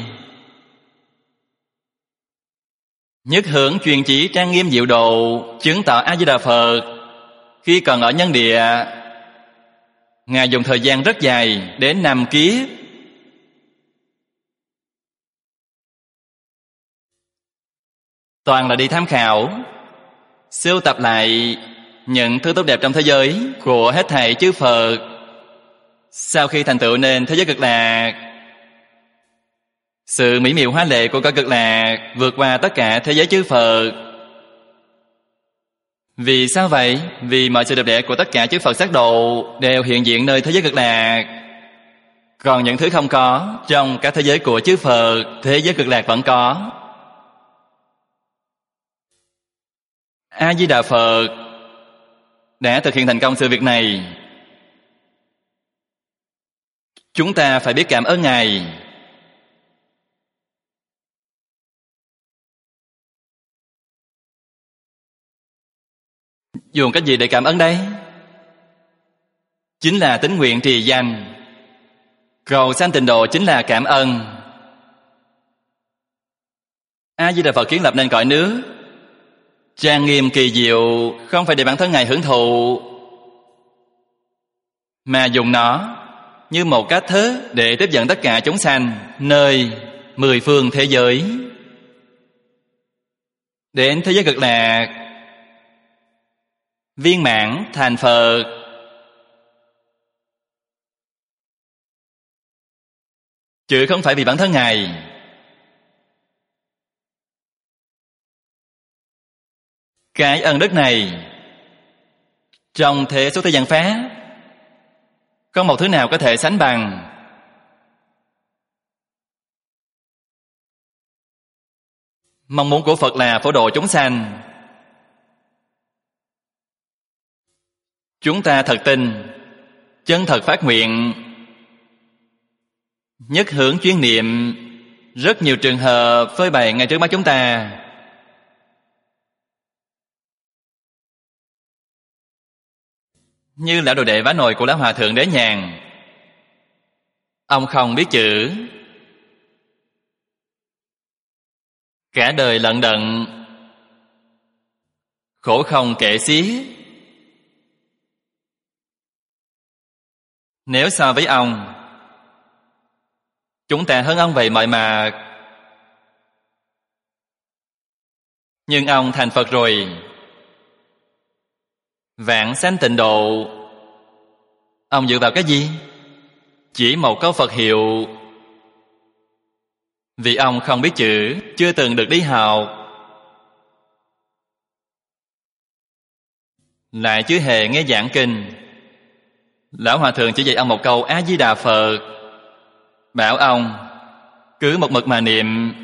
Nhất hướng chuyên chí trang nghiêm diệu độ, chứng tỏ A Di Đà Phật. Khi còn ở nhân địa, Ngài dùng thời gian rất dài, đến 5 kiếp. Toàn là đi tham khảo, sưu tập lại những thứ tốt đẹp trong thế giới của hết thảy chư Phật. Sau khi thành tựu nên thế giới cực lạc, sự mỹ miều hoa lệ của cõi cực lạc vượt qua tất cả thế giới chư Phật. Vì sao vậy? Vì mọi sự đẹp đẽ của tất cả chư Phật sắc độ đều hiện diện nơi thế giới cực lạc. Còn những thứ không có trong các thế giới của chư Phật, thế giới cực lạc vẫn có. A Di Đà Phật đã thực hiện thành công sự việc này. Chúng ta phải biết cảm ơn Ngài. Dùng cách gì để cảm ơn đây? Chính là tín nguyện trì danh. Cầu sanh tịnh độ chính là cảm ơn. A Di Đà Phật kiến lập nên cõi nước trang nghiêm kỳ diệu, không phải để bản thân Ngài hưởng thụ, mà dùng nó như một cách thức để tiếp dẫn tất cả chúng sanh nơi 10 phương thế giới đến thế giới cực lạc, viên mãn thành Phật. Chứ không phải vì bản thân Ngài. Cái ân đức này trong thế số thế gian pháp không một thứ nào có thể sánh bằng. Mong muốn của Phật là phổ độ chúng sanh. Chúng ta thật tin, chân thật phát nguyện, nhất hướng chuyên niệm. Rất nhiều trường hợp phơi bày ngay trước mắt chúng ta. Như lão đồ đệ vá nồi của lão hòa thượng Đế Nhàn. Ông không biết chữ, cả đời lận đận, khổ không kể xiết. Nếu so với ông, chúng ta hơn ông vậy mọi mặt. Nhưng ông thành Phật rồi, vãng sanh tịnh độ. Ông dựa vào cái gì? Chỉ một câu Phật hiệu. Vì ông không biết chữ, chưa từng được đi học, lại chưa hề nghe giảng kinh. Lão hòa thượng chỉ dạy ông một câu A Di Đà Phật, bảo ông cứ một mực mà niệm.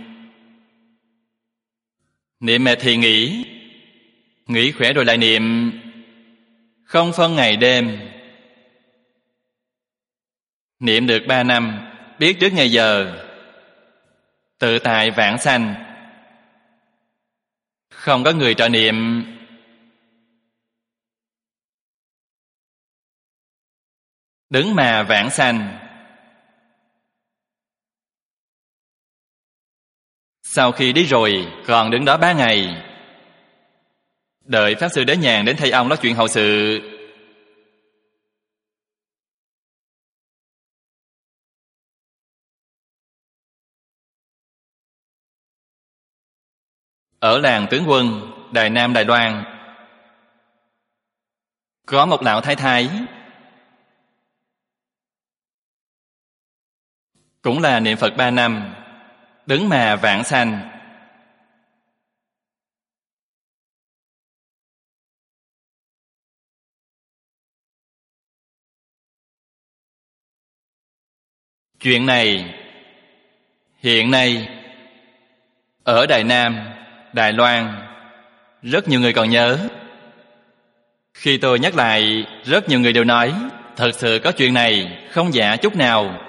Niệm mệt thì nghỉ, nghỉ khỏe rồi lại niệm, không phân ngày đêm. Niệm được 3 năm, biết trước ngày giờ, tự tại vãng sanh, không có người trợ niệm. Đứng mà vãng sanh. Sau khi đi rồi, còn đứng đó 3 ngày, đợi Pháp Sư Đế Nhàn đến thay ông nói chuyện hậu sự. Ở làng Tướng Quân, Đài Nam, Đài Loan, có một lão thái thái, cũng là niệm Phật 3 năm, đứng mà vãng sanh. Chuyện này hiện nay ở Đài Nam, Đài Loan Rất nhiều người còn nhớ. Khi tôi nhắc lại, rất nhiều người đều nói thật sự có chuyện này, không giả chút nào.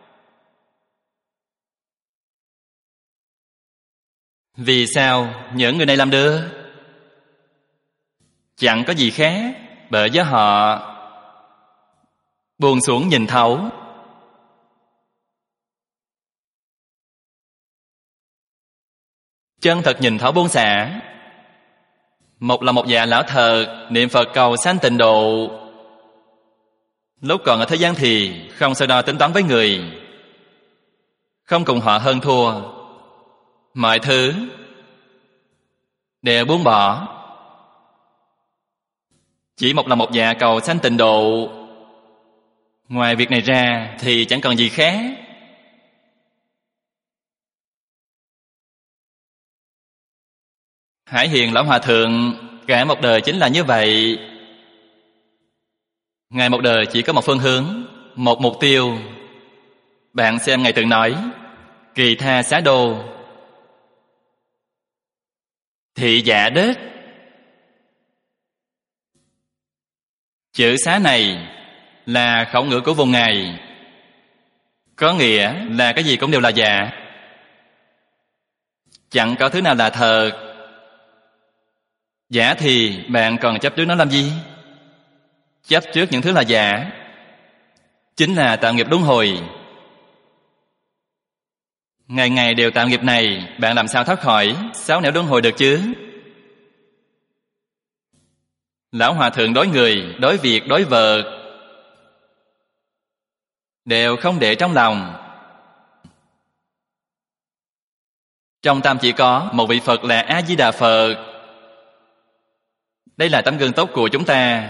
Vì sao những người này làm được? Chẳng có gì khác, bởi do họ buông xuống nhìn thấu. Chân thật nhìn thấu buông xả. Một là một dạ lão thật niệm Phật cầu sanh tịnh độ. Lúc còn ở thế gian thì không so đo tính toán với người, không cùng họ hơn thua, mọi thứ đều buông bỏ. Chỉ một là một dạ cầu sanh tịnh độ. Ngoài việc này ra thì chẳng còn gì khác. Hải Hiền Lão Hòa Thượng cả một đời chính là như vậy. Ngài một đời chỉ có một phương hướng, một mục tiêu. Bạn xem Ngài từng nói kỳ tha xá đô, thị giả đết. Chữ xá này là khẩu ngữ của vùng Ngài, có nghĩa là cái gì cũng đều là giả, chẳng có thứ nào là thật. Giả thì bạn còn chấp trước nó làm gì? Chấp trước những thứ là giả chính là tạo nghiệp luân hồi. Ngày ngày đều tạo nghiệp này, bạn làm sao thoát khỏi sáu nẻo luân hồi được chứ? Lão Hòa Thượng đối người, đối việc, đối vật đều không để trong lòng. Trong tâm chỉ có một vị Phật là A-di-đà Phật. Đây là tấm gương tốt của chúng ta.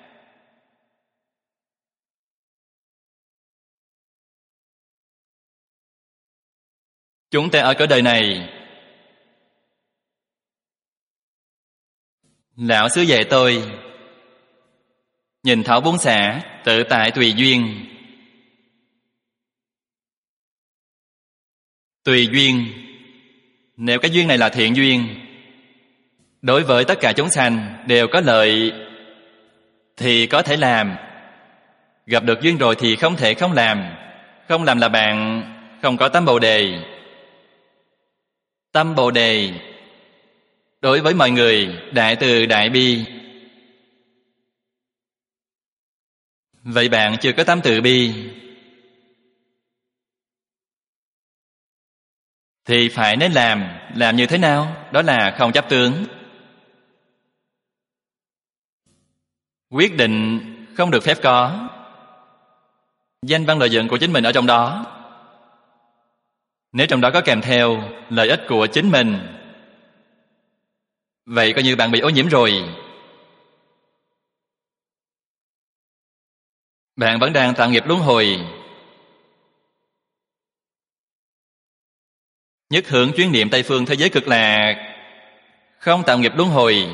Chúng ta ở cõi đời này, Lão Sư dạy tôi nhìn thấu buông xả, tự tại tùy duyên. Tùy duyên, nếu cái duyên này là thiện duyên, đối với tất cả chúng sanh đều có lợi, thì có thể làm. Gặp được duyên rồi thì không thể không làm. Không làm là bạn không có tâm Bồ Đề. Tâm Bồ Đề đối với mọi người đại từ đại bi. Vậy bạn chưa có tâm từ bi thì phải nên làm như thế nào? Đó là không chấp tướng. Quyết định không được phép có danh văn lợi dưỡng của chính mình ở trong đó. Nếu trong đó có kèm theo lợi ích của chính mình, vậy coi như bạn bị ô nhiễm rồi. Bạn vẫn đang tạo nghiệp luân hồi. Nhất hướng chuyến niệm Tây phương thế giới cực lạc, không tạo nghiệp luân hồi.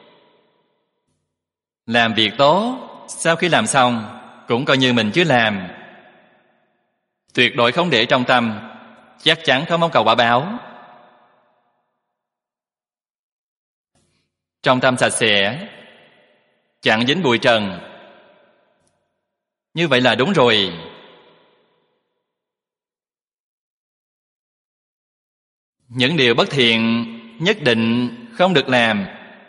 Làm việc tốt, sau khi làm xong cũng coi như mình chưa làm. Tuyệt đối không để trong tâm, chắc chắn không mong cầu quả báo. Trong tâm sạch sẽ, chẳng dính bụi trần, như vậy là đúng rồi. Những điều bất thiện nhất định không được làm.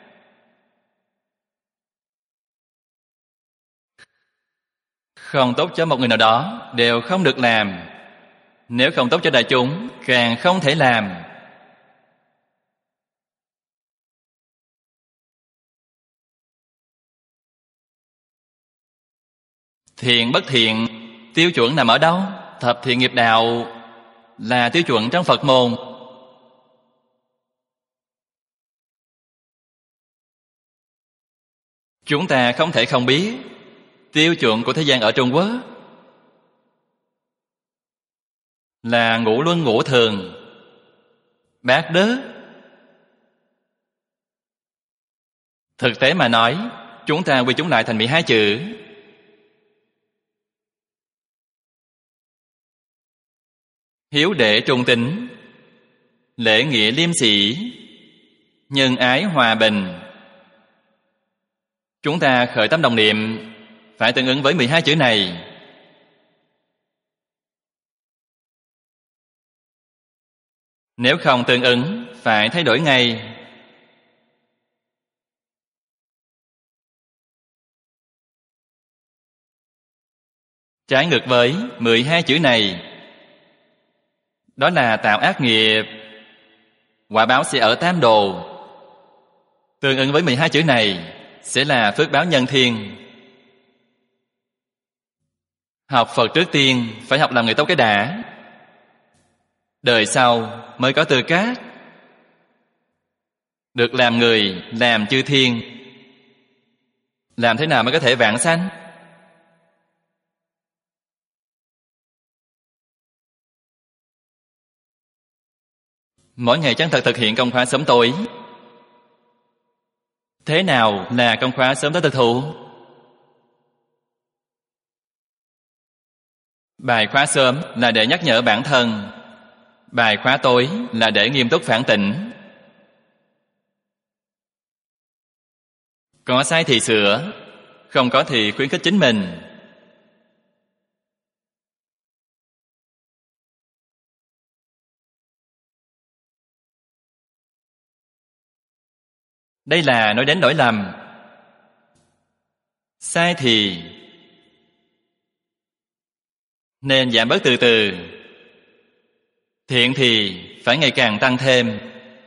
Không tốt cho một người nào đó đều không được làm. Nếu không tốt cho đại chúng, càng không thể làm. Thiện bất thiện, tiêu chuẩn nằm ở đâu? Thập thiện nghiệp đạo là tiêu chuẩn trong Phật môn. Chúng ta không thể không biết tiêu chuẩn của thế gian ở Trung Quốc là ngũ luân ngũ thường, bát đức. Thực tế mà nói, chúng ta quy chúng lại thành 12 chữ. Hiếu đệ trung tín, lễ nghĩa liêm sĩ, nhân ái hòa bình. Chúng ta khởi tâm đồng niệm phải tương ứng với 12 chữ này. Nếu không tương ứng, phải thay đổi ngay. Trái ngược với 12 chữ này, đó là tạo ác nghiệp, quả báo sẽ ở tam đồ. Tương ứng với 12 chữ này sẽ là phước báo nhân thiên. Học Phật trước tiên phải học làm người tốt cái đã, đời sau mới có tư cách được làm người, làm chư thiên. Làm thế nào mới có thể vãng sanh? Mỗi ngày chân thật thực hiện công khóa sớm tối. Thế nào là công khóa sớm tối thực thụ? Bài khóa sớm là để nhắc nhở bản thân, bài khóa tối là để nghiêm túc phản tỉnh. Có sai thì sửa, không có thì khuyến khích chính mình. Đây là nói đến lỗi lầm. Sai thì nên giảm bớt từ từ, thiện thì phải ngày càng tăng thêm.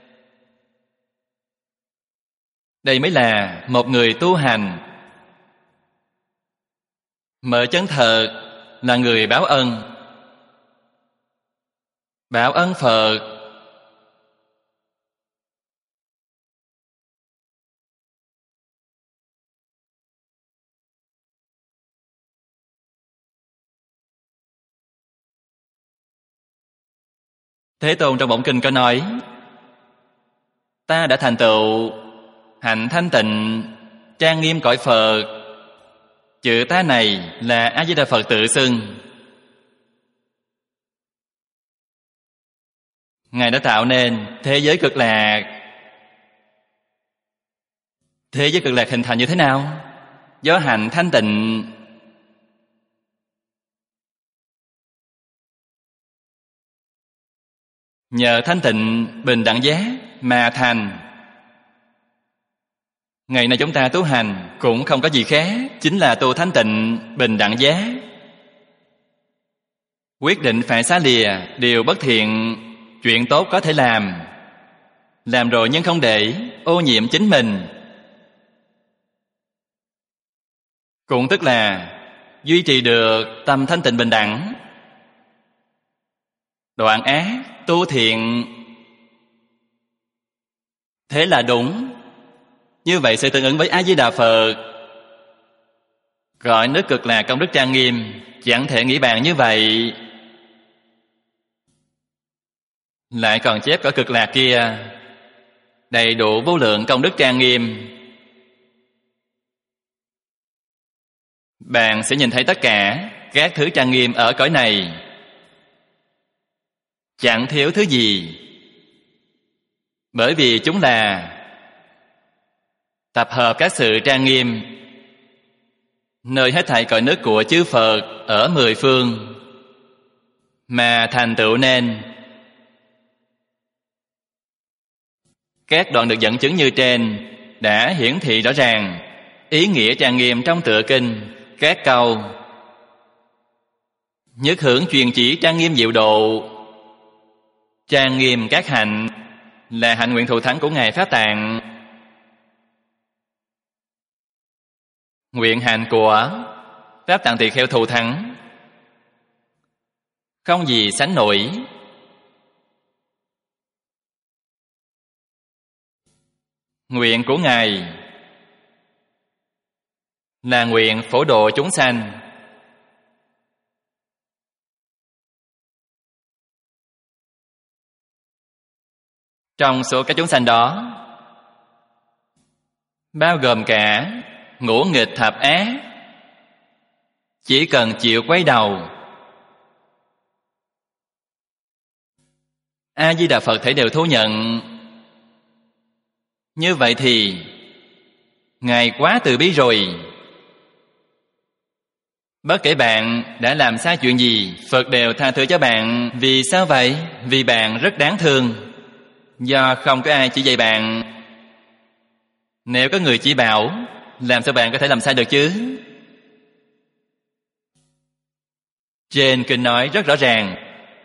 Đây mới là một người tu hành. Mở chân thật là người báo ân. Báo ân Phật. Thế Tôn trong bổn kinh có nói: ta đã thành tựu hạnh thanh tịnh, trang nghiêm cõi Phật. Chữ ta này là A Di Đà Phật tự xưng. Ngài đã tạo nên thế giới cực lạc. Thế giới cực lạc hình thành như thế nào? Do hạnh thanh tịnh. Nhờ thanh tịnh bình đẳng giác mà thành. Ngày nay chúng ta tu hành cũng không có gì khác, chính là tu thanh tịnh bình đẳng giác. Quyết định phải xá lìa điều bất thiện, chuyện tốt có thể làm rồi nhưng không để ô nhiễm chính mình. Cũng tức là duy trì được tâm thanh tịnh bình đẳng, đoạn ác, tu thiện. Thế là đúng. Như vậy sẽ tương ứng với A Di Đà Phật. Gọi nước cực lạc công đức trang nghiêm, chẳng thể nghĩ bàn như vậy. Lại còn chép cõi cực lạc kia, đầy đủ vô lượng công đức trang nghiêm. Bạn sẽ nhìn thấy tất cả các thứ trang nghiêm ở cõi này, chẳng thiếu thứ gì. Bởi vì chúng là tập hợp các sự trang nghiêm nơi hết thảy cõi nước của chư Phật ở 10 phương mà thành tựu nên. Các đoạn được dẫn chứng như trên đã hiển thị rõ ràng ý nghĩa trang nghiêm trong tựa kinh. Các câu nhất hưởng truyền chỉ trang nghiêm diệu độ, trang nghiêm các hạnh là hạnh nguyện thù thắng của Ngài Pháp Tạng. Nguyện hạnh của Pháp Tạng Tỳ Kheo thù thắng không gì sánh nổi. Nguyện của Ngài là nguyện phổ độ chúng sanh. Trong số các chúng sanh đó bao gồm cả ngũ nghịch thập ác, chỉ cần chịu quay đầu, A Di Đà Phật thể đều thú nhận. Như vậy thì Ngài quá từ bi rồi. Bất kể bạn đã làm sai chuyện gì, Phật đều tha thứ cho bạn. Vì sao vậy? Vì bạn rất đáng thương. Do không có ai chỉ dạy bạn. Nếu có người chỉ bảo, làm sao bạn có thể làm sai được chứ? Trên kinh nói rất rõ ràng.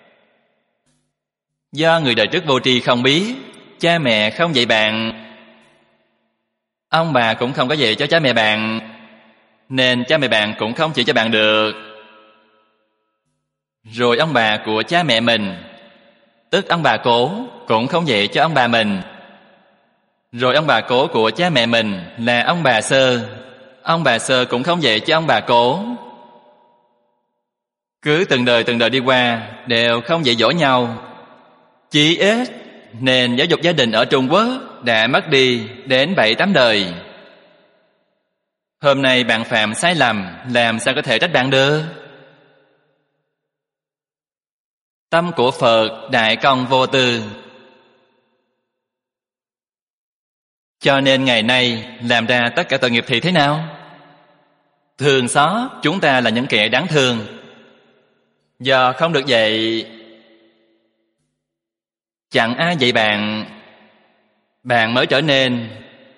Do người đời trước vô tri không biết, cha mẹ không dạy bạn, ông bà cũng không có dạy cho cha mẹ bạn, nên cha mẹ bạn cũng không chỉ cho bạn được. Rồi ông bà của cha mẹ mình, tức ông bà cố, cũng không dạy cho ông bà mình. Rồi ông bà cố của cha mẹ mình là ông bà sơ, ông bà sơ cũng không dạy cho ông bà cố. Cứ từng đời đi qua đều không dạy dỗ nhau. Chỉ ít nền giáo dục gia đình ở Trung Quốc đã mất đi đến 7-8 đời. Hôm nay bạn phạm sai lầm, làm sao có thể trách bạn được? Tâm của Phật đại công vô tư. Cho nên ngày nay làm ra tất cả tội nghiệp thì thế nào? Thương xót chúng ta là những kẻ đáng thương. Do không được dạy, chẳng ai dạy bạn, bạn mới trở nên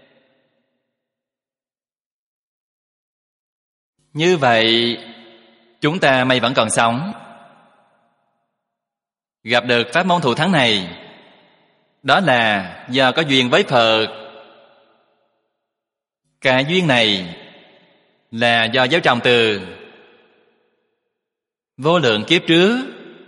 như vậy. Chúng ta may vẫn còn sống, gặp được pháp môn thù thắng này, đó là do có duyên với Phật. Cái duyên này là do gieo trồng từ vô lượng kiếp trước.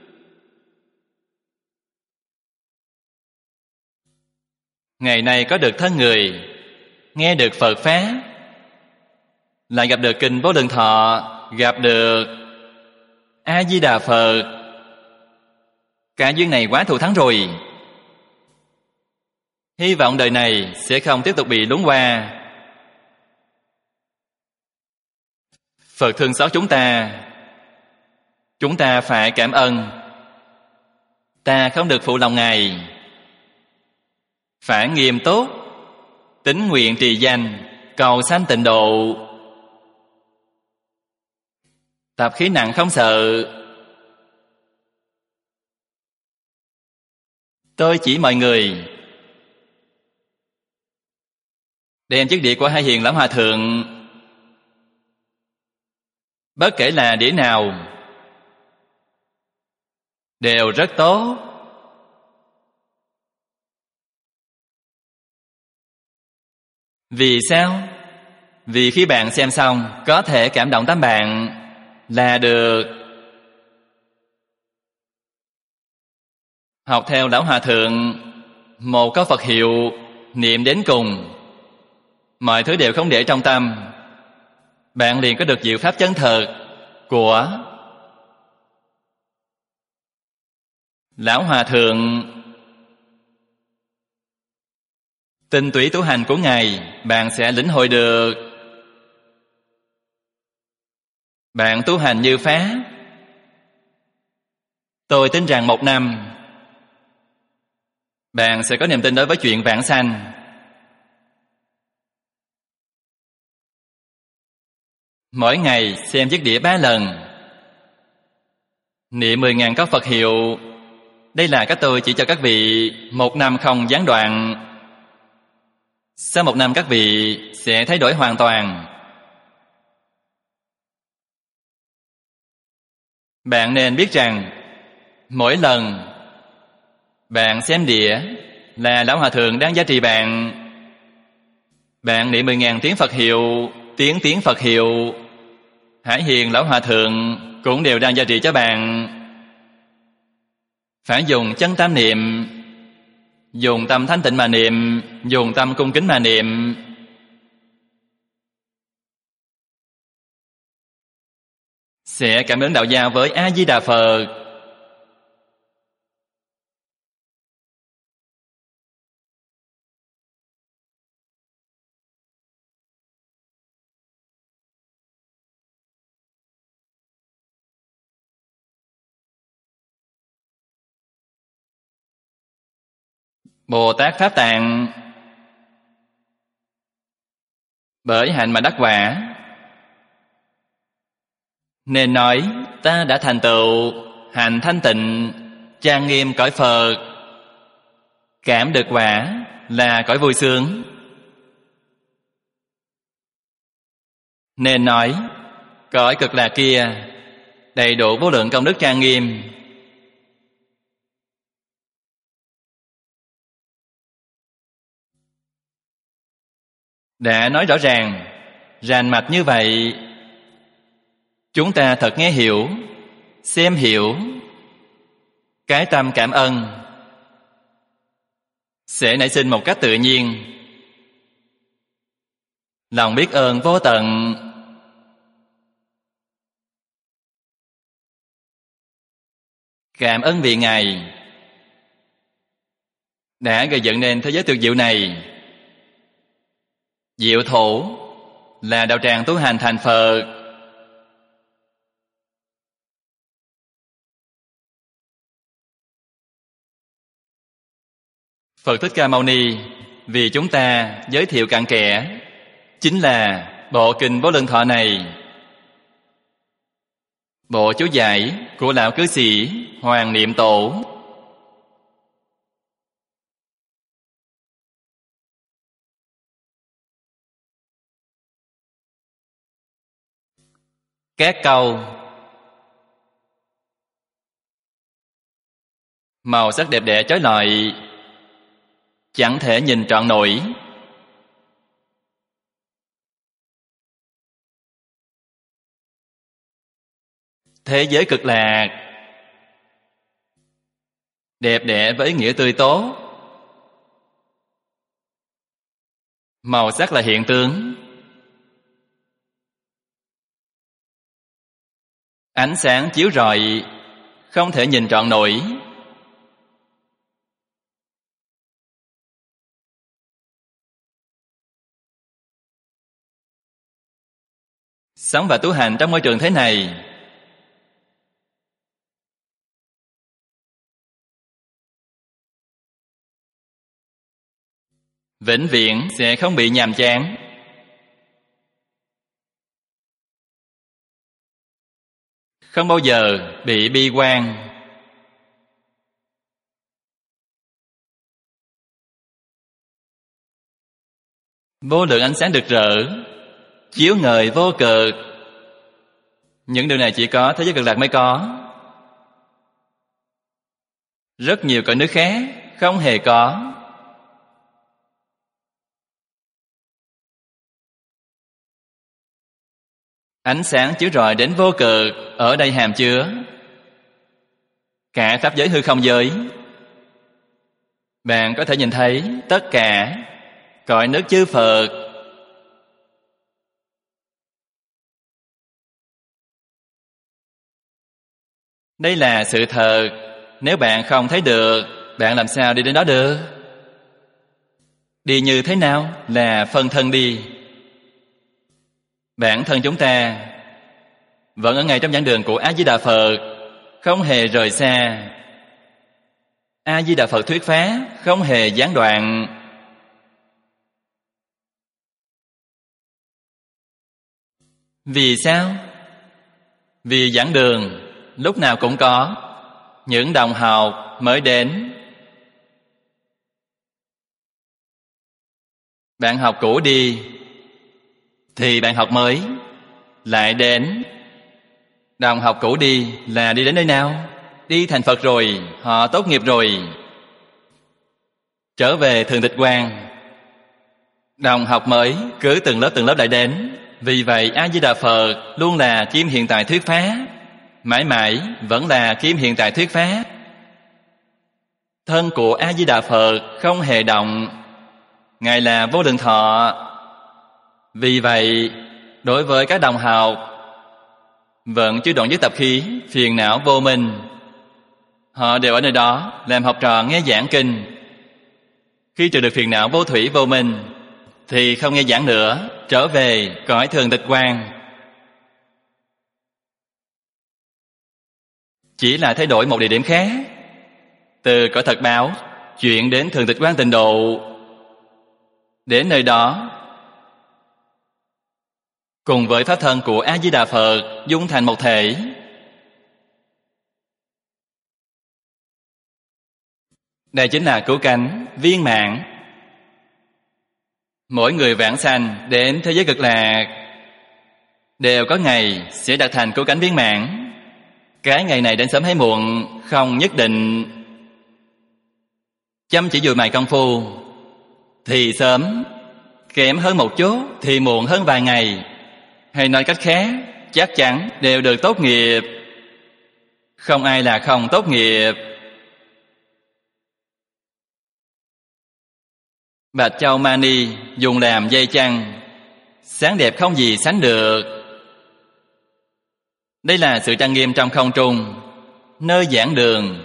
Ngày nay có được thân người, nghe được Phật Pháp, lại gặp được kinh Vô Lượng Thọ, gặp được A-di-đà Phật. Cái duyên này quá thù thắng rồi. Hy vọng đời này sẽ không tiếp tục bị lún qua. Phật thương xót chúng ta phải cảm ơn. Ta không được phụ lòng Ngài, phải nghiêm túc, tín nguyện trì danh, cầu sanh tịnh độ. Tập khí nặng không sợ. Tôi chỉ mọi người đem chiếc đĩa của Hai Hiền Lão Hòa Thượng, bất kể là đĩa nào, đều rất tốt. Vì sao? Vì khi bạn xem xong, có thể cảm động tâm bạn là được. Học theo Lão Hòa Thượng, một câu Phật hiệu, niệm đến cùng, mọi thứ đều không để trong tâm, bạn liền có được diệu pháp chân thật của Lão Hòa Thượng. Tinh túy tu hành của Ngài, bạn sẽ lĩnh hội được. Bạn tu hành như Pháp, tôi tin rằng 1 năm, bạn sẽ có niềm tin đối với chuyện vãng sanh. Mỗi ngày xem chiếc đĩa 3 lần, niệm 10.000 câu Phật hiệu. Đây là cách tôi chỉ cho các vị 1 năm không gián đoạn. Sau 1 năm các vị sẽ thay đổi hoàn toàn. Bạn nên biết rằng mỗi lần bạn xem đĩa là Lão Hòa Thượng đang gia trì bạn. Bạn niệm 10.000 tiếng Phật hiệu, tiếng Phật hiệu, Hải Hiền Lão Hòa Thượng cũng đều đang gia trì cho bạn. Phải dùng chân tâm niệm, dùng tâm thanh tịnh mà niệm, dùng tâm cung kính mà niệm. Sẽ cảm ứng đạo giao với A-di-đà Phật. Bồ Tát Pháp Tạng bởi hạnh mà đắc quả. Nên nói ta đã thành tựu hạnh thanh tịnh, trang nghiêm cõi Phật. Cảm được quả là cõi vui sướng. Nên nói cõi Cực Lạc kia đầy đủ vô lượng công đức trang nghiêm. Đã nói rõ ràng, rành mạch như vậy, chúng ta thật nghe hiểu, xem hiểu, cái tâm cảm ơn sẽ nảy sinh một cách tự nhiên. Lòng biết ơn vô tận. Cảm ơn vì Ngài đã gây dựng nên thế giới tuyệt diệu này. Diệu thủ là đạo tràng tu hành thành Phật. Phật Thích Ca Mâu Ni vì chúng ta giới thiệu cặn kẽ chính là bộ kinh Vô Lượng Thọ này. Bộ chú giải của lão cư sĩ Hoàng Niệm Tổ. Các câu màu sắc đẹp đẽ chói lọi, chẳng thể nhìn trọn nổi. Thế giới cực lạc đẹp đẽ với ý nghĩa tươi tốt. Màu sắc là hiện tướng. Ánh sáng chiếu rọi, không thể nhìn trọn nổi. Sống và tu hành trong môi trường thế này, vĩnh viễn sẽ không bị nhàm chán. Không bao giờ bị bi quan. Vô lượng ánh sáng rực rỡ, chiếu ngời vô cực. Những điều này chỉ có thế giới cực lạc mới có. Rất nhiều cõi nước khác không hề có. Ánh sáng chiếu rọi đến vô cực, ở đây hàm chứa cả pháp giới hư không giới. Bạn có thể nhìn thấy tất cả cõi nước chư Phật. Đây là sự thật. Nếu bạn không thấy được, bạn làm sao đi đến đó được? Đi như thế nào là phân thân đi. Bản thân chúng ta vẫn ở ngay trong giảng đường của A-di-đà Phật, không hề rời xa. A-di-đà Phật thuyết pháp không hề gián đoạn. Vì sao? Vì giảng đường lúc nào cũng có những đồng học mới đến. Bạn học cũ đi thì bạn học mới lại đến. Đồng học cũ đi là đi đến nơi nào? Đi thành Phật rồi, họ tốt nghiệp rồi, trở về Thường Tịch Quan. Đồng học mới cứ từng lớp lại đến. Vì vậy A-di-đà Phật luôn là kim hiện tại thuyết pháp, mãi mãi vẫn là kim hiện tại thuyết pháp. Thân của A-di-đà Phật không hề động. Ngài là Vô Lượng Thọ. Vì vậy đối với các đồng học vẫn chưa đoạn với tập khí phiền não vô minh, họ đều ở nơi đó làm học trò nghe giảng kinh. Khi trừ được phiền não vô thủy vô minh thì không nghe giảng nữa, trở về cõi Thường Tịch Quan. Chỉ là thay đổi một địa điểm khác, từ cõi thật báo chuyển đến Thường Tịch Quan Tịnh Độ. Đến nơi đó cùng với pháp thân của A Di Đà Phật dung thành một thể. Đây chính là cứu cánh viên mãn. Mỗi người vãng sanh đến thế giới cực lạc đều có ngày sẽ đạt thành cứu cánh viên mãn. Cái ngày này đến sớm hay muộn không nhất định. Chăm chỉ dùi mài công phu thì sớm, kém hơn một chút thì muộn hơn vài ngày. Hay nói cách khác, chắc chắn đều được tốt nghiệp. Không ai là không tốt nghiệp. Bạch Châu Mani dùng làm dây chằng, sáng đẹp không gì sánh được. Đây là sự trang nghiêm trong không trung, nơi giảng đường.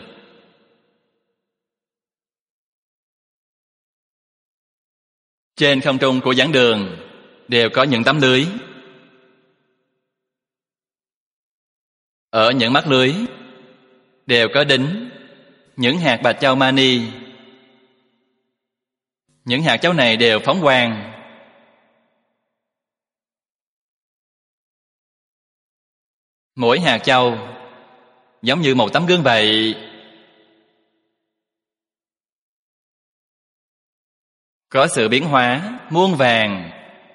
Trên không trung của giảng đường đều có những tấm lưới. Ở những mắt lưới đều có đính những hạt bạch châu mani. Những hạt châu này đều phóng quang. Mỗi hạt châu giống như một tấm gương vậy. Có sự biến hóa muôn vàn.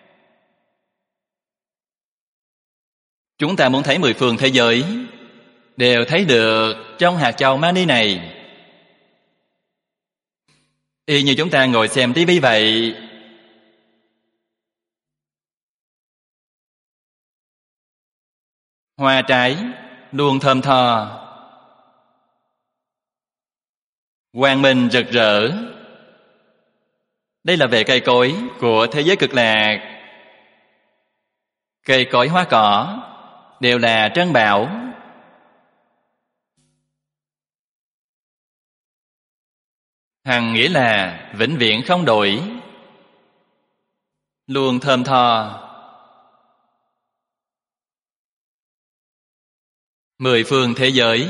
Chúng ta muốn thấy mười phương thế giới đều thấy được trong hạt châu mani này. Y như chúng ta ngồi xem tivi vậy. Hoa trái luôn thơm tho, quang minh rực rỡ. Đây là về cây cối của thế giới cực lạc. Cây cối hoa cỏ đều là trân bảo. Hằng nghĩa là vĩnh viễn không đổi, luôn thơm tho. Mười phương thế giới,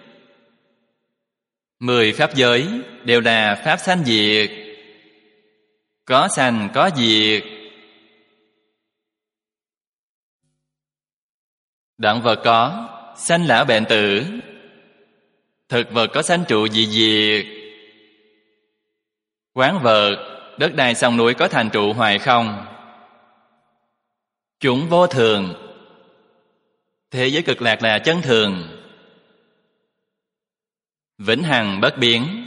mười pháp giới đều là pháp sanh diệt. Có sanh có diệt. Động vật có sanh lão bệnh tử. Thực vật có sanh trụ dị diệt. Quán vật, đất đai sông núi có thành trụ hoài không. Chúng vô thường. Thế giới cực lạc là chân thường, vĩnh hằng bất biến.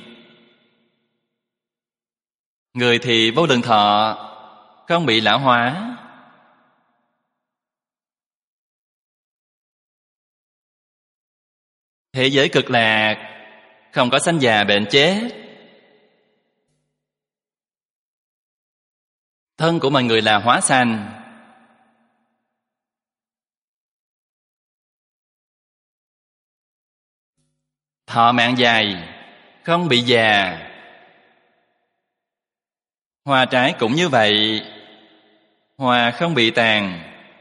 Người thì vô lượng thọ, không bị lão hóa. Thế giới cực lạc không có sanh già bệnh chết. Thân của mọi người là hóa sanh. Thọ mạng dài, không bị già. Hoa trái cũng như vậy. Hoa không bị tàn.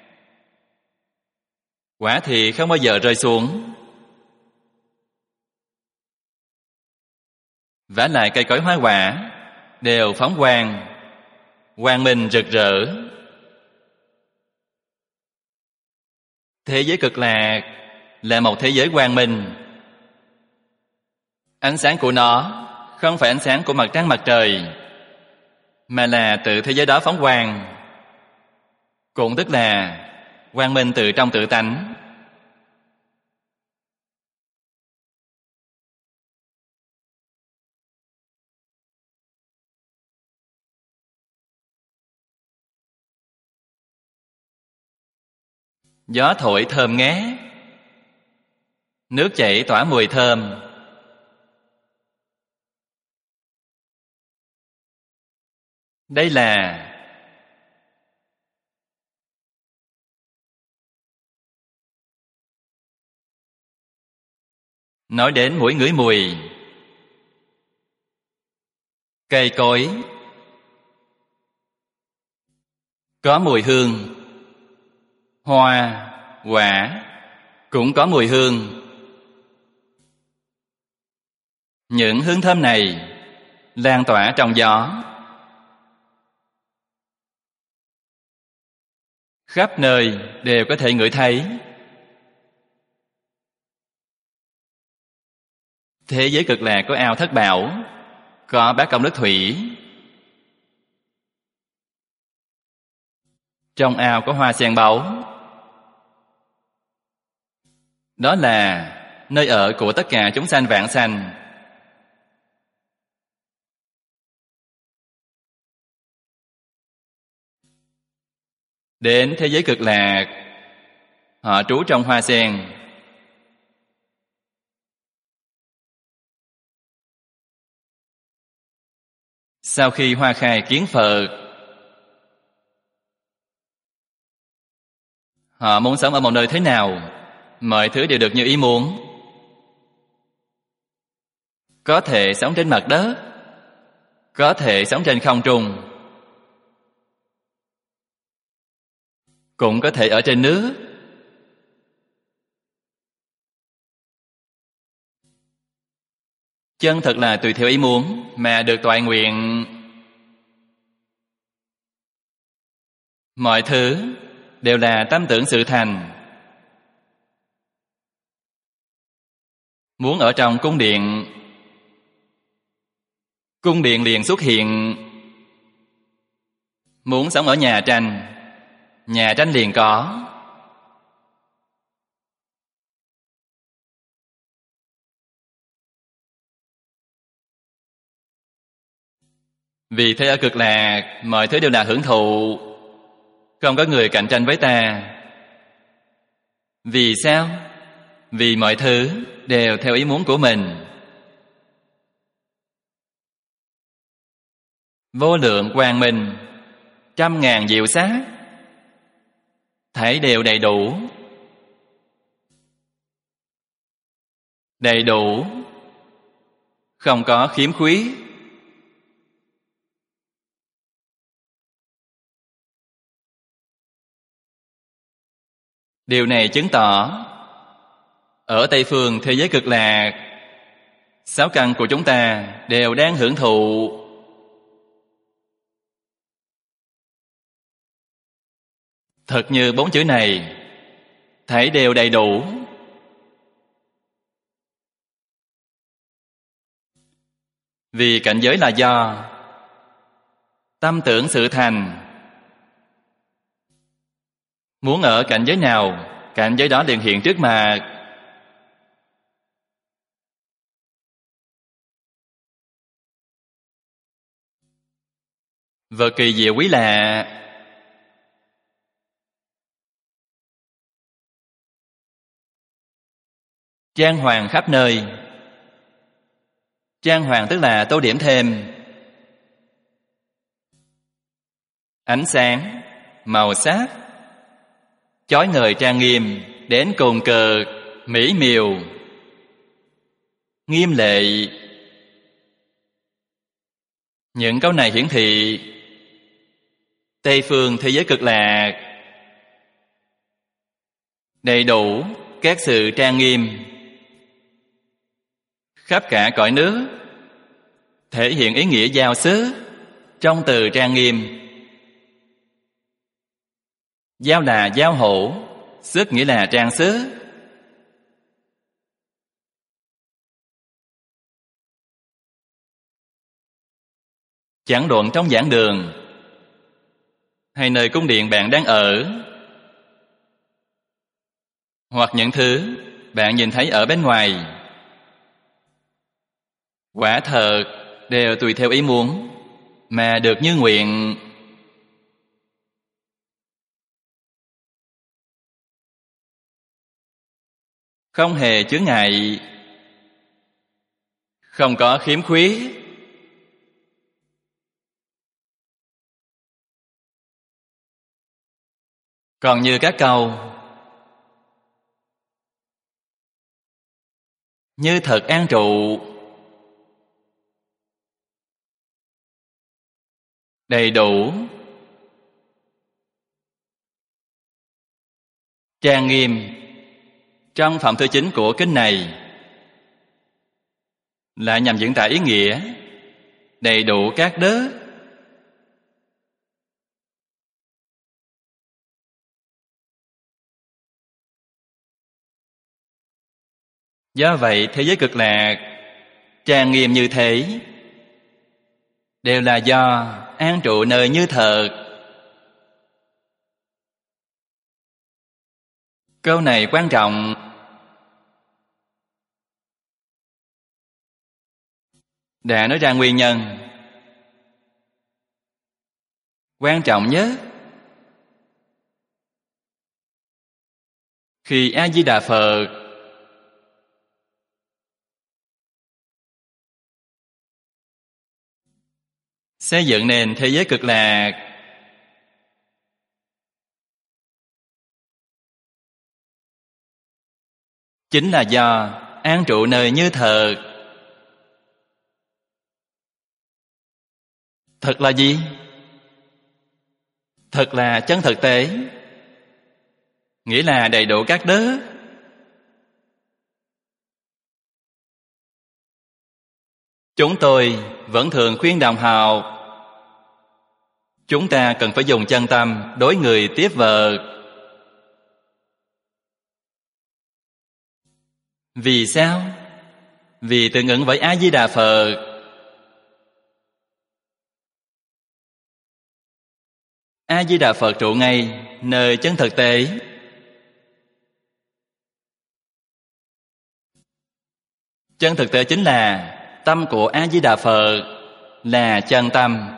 Quả thì không bao giờ rơi xuống. Vả lại cây cối hoa quả đều phóng quang, quang minh rực rỡ. Thế giới cực lạc là một thế giới quang minh. Ánh sáng của nó không phải ánh sáng của mặt trăng mặt trời, mà là từ thế giới đó phóng quang. Cũng tức là quang minh từ trong tự tánh. Gió thổi thơm ngát, nước chảy tỏa mùi thơm. Đây là nói đến mũi ngửi mùi. Cây cối có mùi hương. Hoa, quả cũng có mùi hương. Những hương thơm này lan tỏa trong gió, khắp nơi đều có thể ngửi thấy. Thế giới Cực Lạc có ao Thất Bảo, có bát công đức thủy. Trong ao có hoa sen báu. Đó là nơi ở của tất cả chúng sanh vãng sanh. Đến thế giới Cực Lạc, họ trú trong hoa sen. Sau khi hoa khai kiến Phật, họ muốn sống ở một nơi thế nào, mọi thứ đều được như ý muốn. Có thể sống trên mặt đất, có thể sống trên không trung, cũng có thể ở trên nước. Chân thật là tùy theo ý muốn mà được toại nguyện. Mọi thứ đều là tâm tưởng sự thành. Muốn ở trong cung điện liền xuất hiện. Muốn sống ở nhà tranh liền có. Vì thế ở Cực Lạc, mọi thứ đều là hưởng thụ, không có người cạnh tranh với ta. Vì sao? Vì mọi thứ đều theo ý muốn của mình. Vô lượng quang minh, trăm ngàn diệu sát, thảy đều đầy đủ. Đầy đủ, không có khiếm khuyết. Điều này chứng tỏ ở Tây phương thế giới Cực Lạc, sáu căn của chúng ta đều đang hưởng thụ. Thật như bốn chữ này, thảy đều đầy đủ. Vì cảnh giới là do tâm tưởng sự thành. Muốn ở cảnh giới nào, cảnh giới đó liền hiện trước mặt. Vật kỳ diệu quý lạ. Trang hoàng khắp nơi. Trang hoàng tức là tô điểm thêm. Ánh sáng, màu sắc, chói ngời trang nghiêm, đến cùng cực, mỹ miều, nghiêm lệ. Những câu này hiển thị Tây phương thế giới Cực Lạc đầy đủ các sự trang nghiêm. Khắp cả cõi nước thể hiện ý nghĩa giao xứ trong từ trang nghiêm. Giao là giao hữu, xứ nghĩa là trang xứ. Chẳng luận trong giảng đường hay nơi cung điện bạn đang ở, hoặc những thứ bạn nhìn thấy ở bên ngoài, quả thật đều tùy theo ý muốn mà được như nguyện. Không hề chướng ngại, không có khiếm khuyết. Còn như các câu như thật an trụ, đầy đủ, trang nghiêm, trong phẩm thứ 9 của kinh này là nhằm diễn tả ý nghĩa đầy đủ các đức. Do vậy thế giới cực lạc trang nghiêm như thế đều là do an trụ nơi như thật. Câu này quan trọng. Đã nói ra nguyên nhân. Quan trọng nhất, khi A-di-đà Phật xây dựng nền thế giới cực lạc, chính là do an trụ nơi như thật. Thật là gì? Thật là chân thực tế, nghĩa là đầy đủ các đức. Chúng tôi vẫn thường khuyên đồng học, chúng ta cần phải dùng chân tâm đối người tiếp vật. Vì sao? Vì tương ứng với A-di-đà Phật. A-di-đà Phật trụ ngay nơi chân thực tế. Chân thực tế chính là tâm của A-di-đà Phật là chân tâm.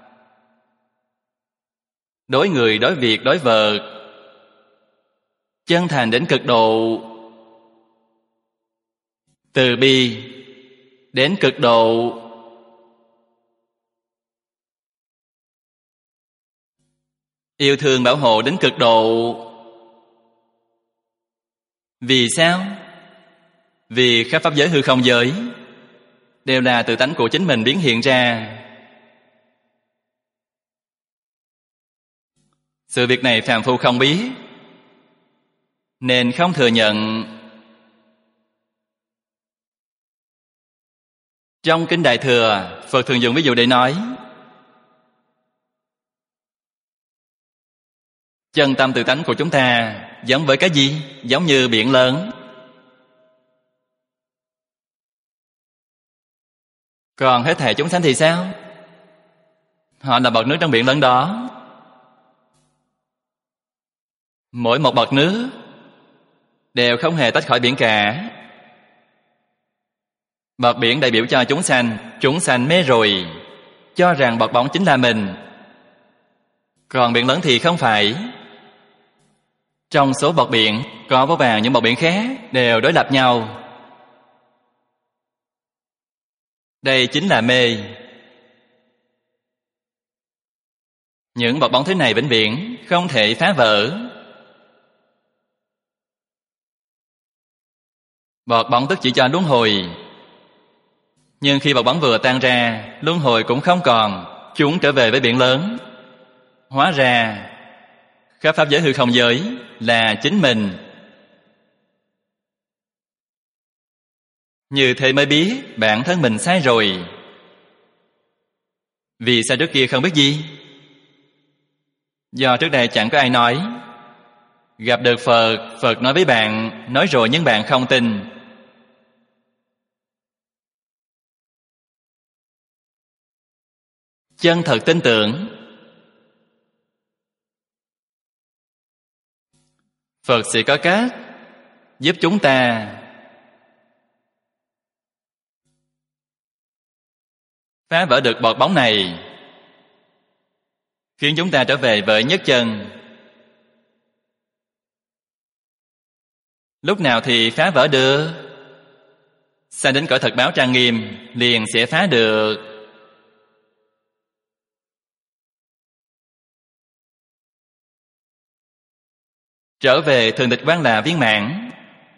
Đối người, đối việc, đối vật, chân thành đến cực độ, từ bi đến cực độ, yêu thương bảo hộ đến cực độ. Vì sao? Vì khắp pháp giới hư không giới đều là tự tánh của chính mình biến hiện ra. Sự việc này phàm phu không biết, nên không thừa nhận. Trong Kinh Đại Thừa, Phật thường dùng ví dụ để nói chân tâm tự tánh của chúng ta giống với cái gì? Giống như biển lớn. Còn hết thảy chúng sanh thì sao? Họ là bọt nước trong biển lớn đó. Mỗi một bọt nước đều không hề tách khỏi biển cả. Bọt biển đại biểu cho chúng sanh mê rồi, cho rằng bọt bóng chính là mình. Còn biển lớn thì không phải. Trong số bọt biển có vô vàn những bọt biển khác đều đối lập nhau. Đây chính là mê. Những bọt bóng thế này vĩnh viễn không thể phá vỡ. Bọt bóng tức chỉ cho luân hồi. Nhưng khi bọt bóng vừa tan ra, luân hồi cũng không còn, chúng trở về với biển lớn. Hóa ra khắp pháp giới hư không giới là chính mình. Như thế mới biết bản thân mình sai rồi. Vì sao trước kia không biết gì? Do trước đây chẳng có ai nói. Gặp được Phật, Phật nói với bạn, nói rồi nhưng bạn không tin. Chân thật tin tưởng. Phật sẽ có cách giúp chúng ta phá vỡ được bọt bóng này, khiến chúng ta trở về với nhất chân. Lúc nào thì phá vỡ được? Sang đến cõi thật báo trang nghiêm liền sẽ phá được. Trở về thường tịch quán là viên mãn.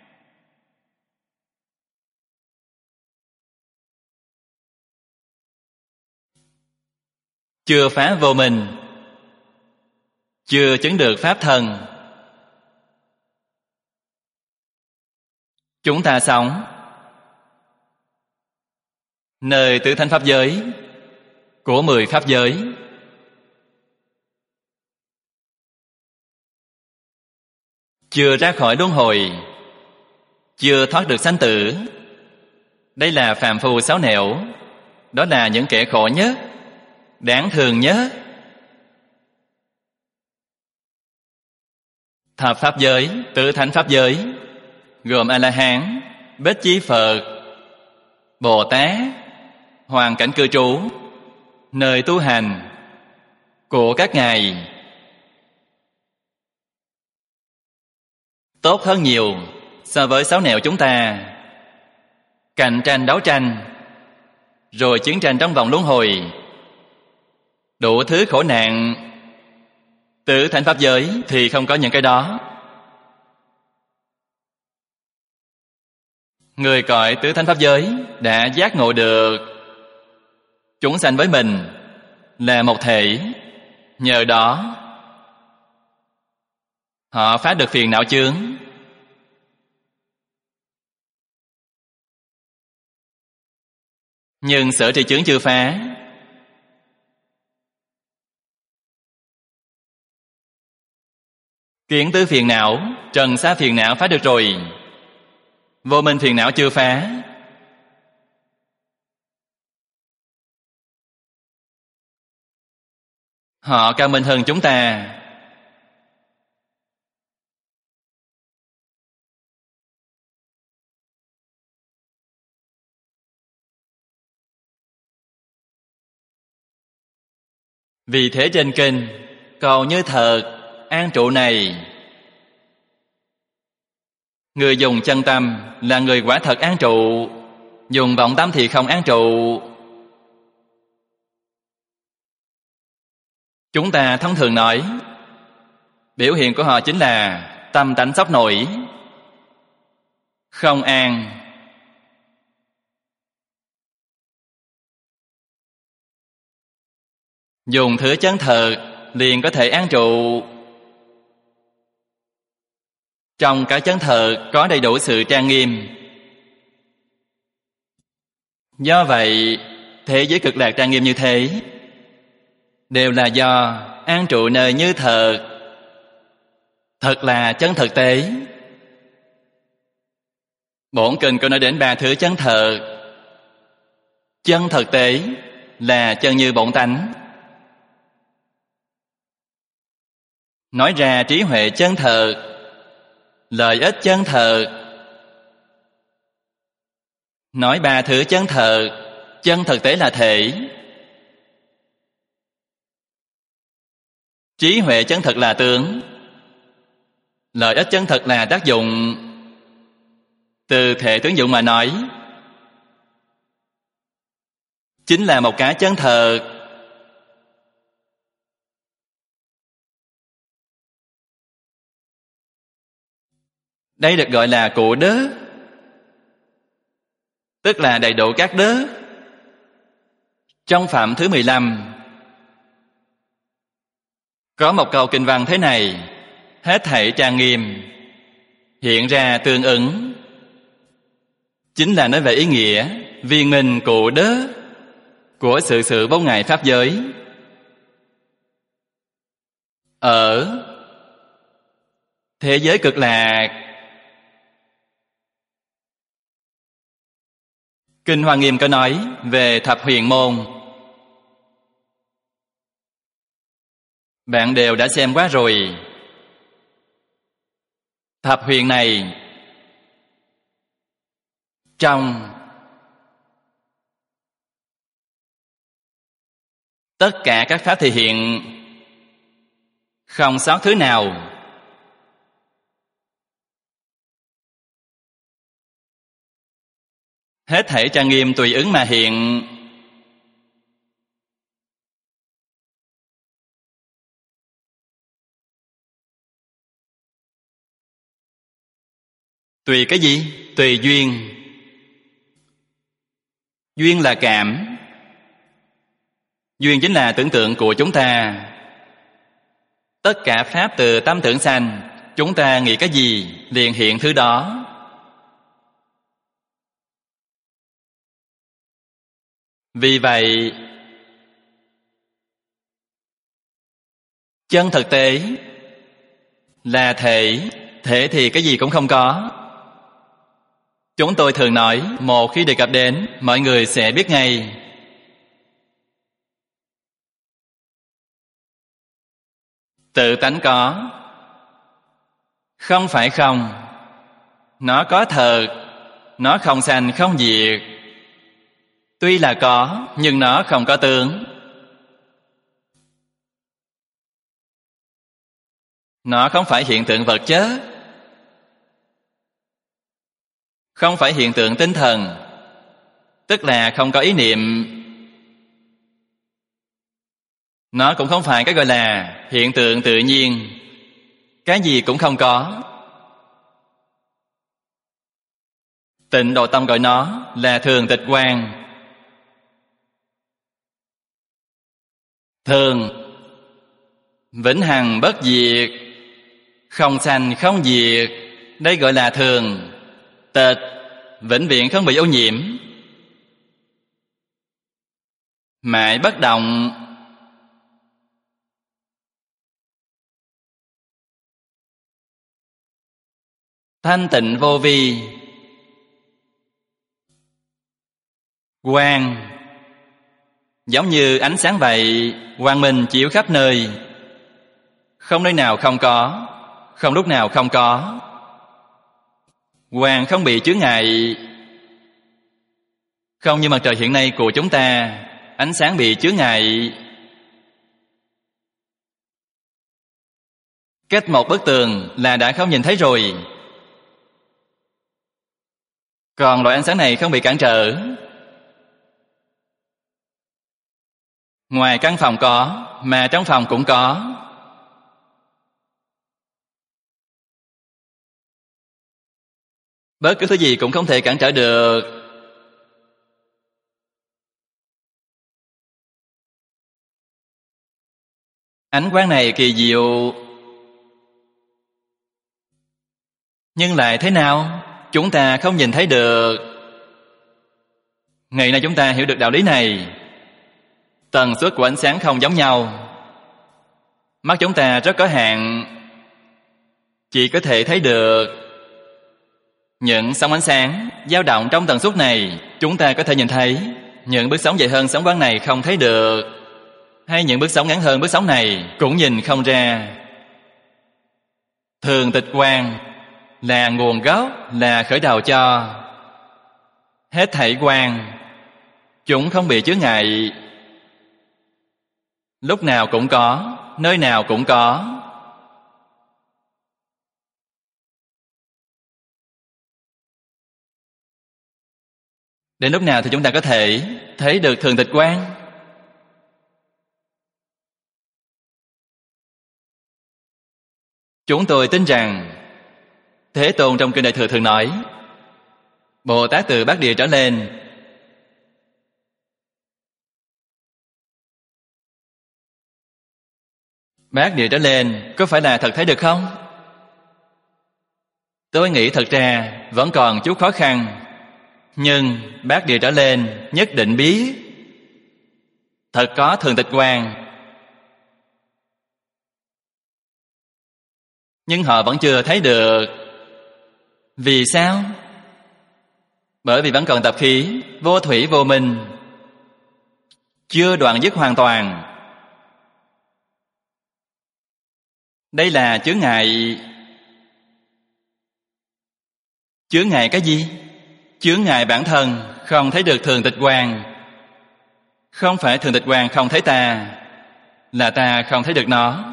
Chưa phá vô minh, chưa chứng được pháp thân. Chúng ta sống nơi tứ thánh pháp giới của 10 pháp giới. Chưa ra khỏi luân hồi, chưa thoát được sanh tử. Đây là phàm phu sáu nẻo, đó là những kẻ khổ nhất, đáng thương nhất. Thập pháp giới, tứ thánh pháp giới, gồm A-la-hán, Bích Chi Phật, Bồ Tát, hoàn cảnh cư trú, nơi tu hành của các ngài tốt hơn nhiều so với sáu nẻo chúng ta. Cạnh tranh đấu tranh, rồi chiến tranh trong vòng luân hồi, đủ thứ khổ nạn. Tứ thánh pháp giới thì không có những cái đó. Người cõi tứ thánh pháp giới đã giác ngộ được chúng sanh với mình là một thể. Nhờ đó họ phá được phiền não chướng. Nhưng sở tri chướng chưa phá. Kiến tứ phiền não, trần sa phiền não phá được rồi, vô minh phiền não chưa phá. Họ cao minh hơn chúng ta. Vì thế trên kinh cầu như thật an trụ này, người dùng chân tâm là người quả thật an trụ, dùng vọng tâm thì không an trụ. Chúng ta thông thường nói biểu hiện của họ chính là tâm tánh sốc nổi, không an. Dùng thứ chân thật liền có thể an trụ. Trong cái chân thật có đầy đủ sự trang nghiêm. Do vậy, thế giới cực lạc trang nghiêm như thế đều là do an trụ nơi như thật. Thật là chân thực tế. Bổn kinh có nói đến ba thứ chân thật. Chân thực tế là chân như bổn tánh. Nói ra trí huệ chân thật, lợi ích chân thật. Nói ba thứ chân thật, chân thực tế là thể. Trí huệ chân thật là tướng, lợi ích chân thật là tác dụng. Từ thể tướng dụng mà nói, chính là một cái chân thật. Đây được gọi là cụ đớ, tức là đầy đủ các đớ. Trong Phạm thứ 15 có một câu kinh văn thế này: hết thảy trang nghiêm hiện ra tương ứng, chính là nói về ý nghĩa viên minh cụ đớ của sự vô ngại pháp giới. Ở thế giới cực lạc, Kinh Hoa Nghiêm có nói về thập huyền môn. Bạn đều đã xem qua rồi. Thập huyền này trong tất cả các pháp thể hiện, không sót thứ nào. Hết thảy trang nghiêm tùy ứng mà hiện. Tùy cái gì? Tùy duyên. Duyên là cảm. Duyên chính là tưởng tượng của chúng ta. Tất cả pháp từ tâm tưởng sanh, chúng ta nghĩ cái gì liền hiện thứ đó. Vì vậy, chân thực tế là thể. Thể thì cái gì cũng không có. Chúng tôi thường nói, một khi đề cập đến, mọi người sẽ biết ngay. Tự tánh có, không phải không. Nó có thật, nó không sanh không diệt. Tuy là có, nhưng nó không có tướng. Nó không phải hiện tượng vật chất, không phải hiện tượng tinh thần, tức là không có ý niệm. Nó cũng không phải cái gọi là hiện tượng tự nhiên, cái gì cũng không có. Tịnh Độ Tông gọi nó là thường tịch quang. Thường, vĩnh hằng bất diệt, không sanh không diệt. Đây gọi là thường. Tịch, vĩnh viễn không bị ô nhiễm. Mãi bất động. Thanh tịnh vô vi. Quang, giống như ánh sáng vậy, quang minh chiếu khắp nơi. Không nơi nào không có, không lúc nào không có. Quang không bị chướng ngại. Không như mặt trời hiện nay của chúng ta, ánh sáng bị chướng ngại. Cách một bức tường là đã không nhìn thấy rồi. Còn loại ánh sáng này không bị cản trở. Ngoài căn phòng có, mà trong phòng cũng có. Bất cứ thứ gì cũng không thể cản trở được. Ánh quang này kỳ diệu. Nhưng lại thế nào? Chúng ta không nhìn thấy được. Ngày nay chúng ta hiểu được đạo lý này. Tần suất của ánh sáng không giống nhau. Mắt chúng ta rất có hạn, chỉ có thể thấy được những sóng ánh sáng dao động trong tần suất này. Chúng ta có thể nhìn thấy. Những bước sóng dài hơn sóng quang này không thấy được, hay những bước sóng ngắn hơn bước sóng này cũng nhìn không ra. Thường tịch quang là nguồn gốc, là khởi đầu cho hết thảy quang. Chúng không bị chướng ngại. Lúc nào cũng có, nơi nào cũng có. Đến lúc nào thì chúng ta có thể thấy được thường tịch quang? Chúng tôi tin rằng Thế Tôn trong Kinh Đại Thừa thường nói, Bồ Tát từ Bát Địa trở lên, Bát Địa trở lên có phải là thật thấy được không? Tôi nghĩ thật ra vẫn còn chút khó khăn. Nhưng Bát Địa trở lên nhất định biết thật có thường tịch quang. Nhưng họ vẫn chưa thấy được. Vì sao? Bởi vì vẫn còn tập khí vô thủy vô minh, chưa đoạn dứt hoàn toàn. Đây là chướng ngại. Chướng ngại cái gì? Chướng ngại bản thân không thấy được thường tịch quang. Không phải thường tịch quang không thấy ta, là ta không thấy được nó.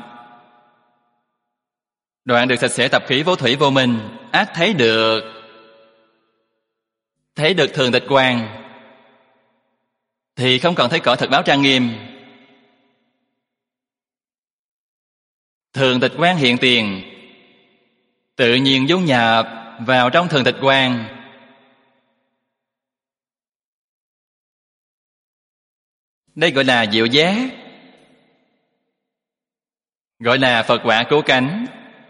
Đoạn được sạch sẽ tập khí vô thủy vô minh, ác thấy được. Thấy được thường tịch quang thì không còn thấy cõi thật báo trang nghiêm. Thường tịch quang hiện tiền, tự nhiên dung nhập vào trong thường tịch quang. Đây gọi là diệu giác, gọi là Phật quả cứu cánh.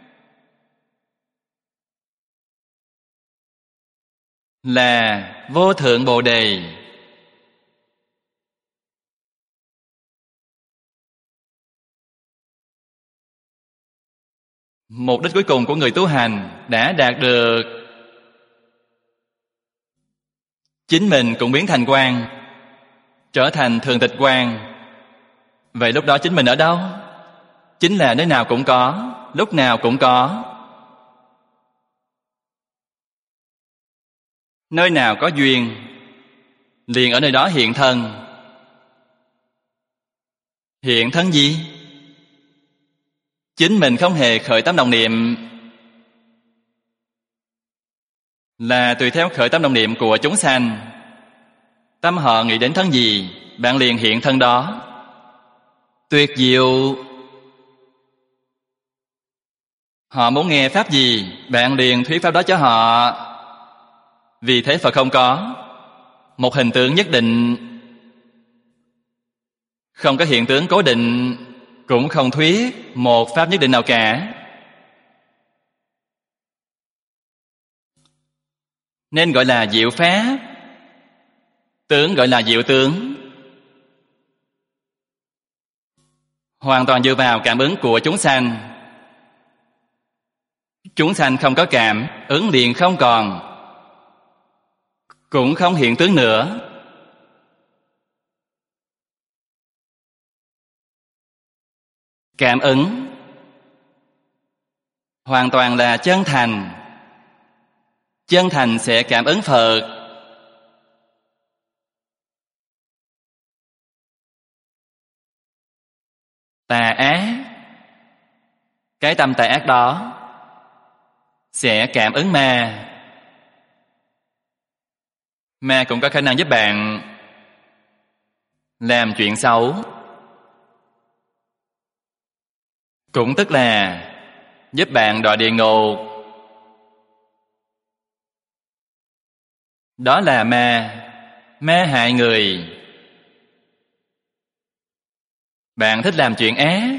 Là vô thượng bồ đề. Mục đích cuối cùng của người tu hành đã đạt được. chính mình cũng biến thành quang, trở thành thường tịch quang. Vậy lúc đó chính mình ở đâu? Chính là nơi nào cũng có, lúc nào cũng có. Nơi nào có duyên, liền ở nơi đó hiện thân. Hiện thân gì? Chính mình không hề khởi tâm động niệm, là tùy theo khởi tâm động niệm của chúng sanh. Tâm họ nghĩ đến thân gì, bạn liền hiện thân đó. Tuyệt diệu. Họ muốn nghe pháp gì, bạn liền thuyết pháp đó cho họ. Vì thế Phật không có một hình tượng nhất định, không có hiện tướng cố định, cũng không thuyết một pháp nhất định nào cả. Nên gọi là diệu pháp, tướng gọi là diệu tướng. Hoàn toàn dựa vào cảm ứng của chúng sanh. Chúng sanh không có cảm ứng liền không còn, cũng không hiện tướng nữa. Cảm ứng hoàn toàn là chân thành. Chân thành sẽ cảm ứng Phật. Tà ác, cái tâm tà ác đó sẽ cảm ứng ma. Ma cũng có khả năng giúp bạn làm chuyện xấu, cũng tức là giúp bạn đọa địa ngục. Đó là ma, ma hại người. Bạn thích làm chuyện ác,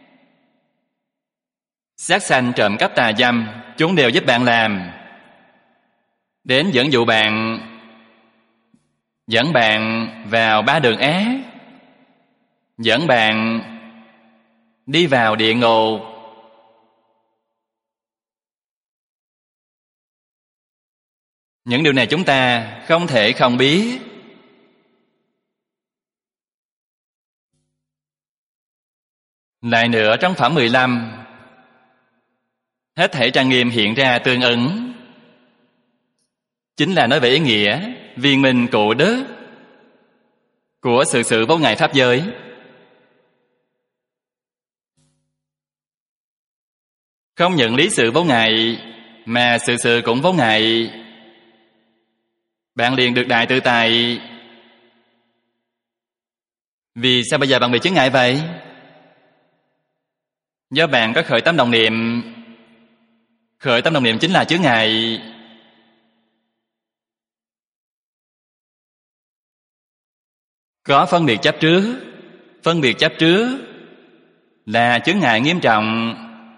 sát sanh, trộm cắp, tà dâm, chúng đều giúp bạn làm, đến dẫn dụ bạn, dẫn bạn vào ba đường ác, dẫn bạn đi vào địa ngục. Những điều này chúng ta không thể không biết. Lại nữa, trong phẩm 15, hết thảy trang nghiêm hiện ra tương ứng, chính là nói về ý nghĩa viên minh cụ đức của sự sự vô ngại pháp giới. Không nhận lý sự vô ngại, mà sự sự cũng vô ngại, bạn liền được đại tự tại. Vì sao bây giờ bạn bị chướng ngại vậy? Do bạn có khởi tâm động niệm. Khởi tâm động niệm chính là chướng ngại. Có phân biệt chấp trước. Phân biệt chấp trước là chướng ngại nghiêm trọng.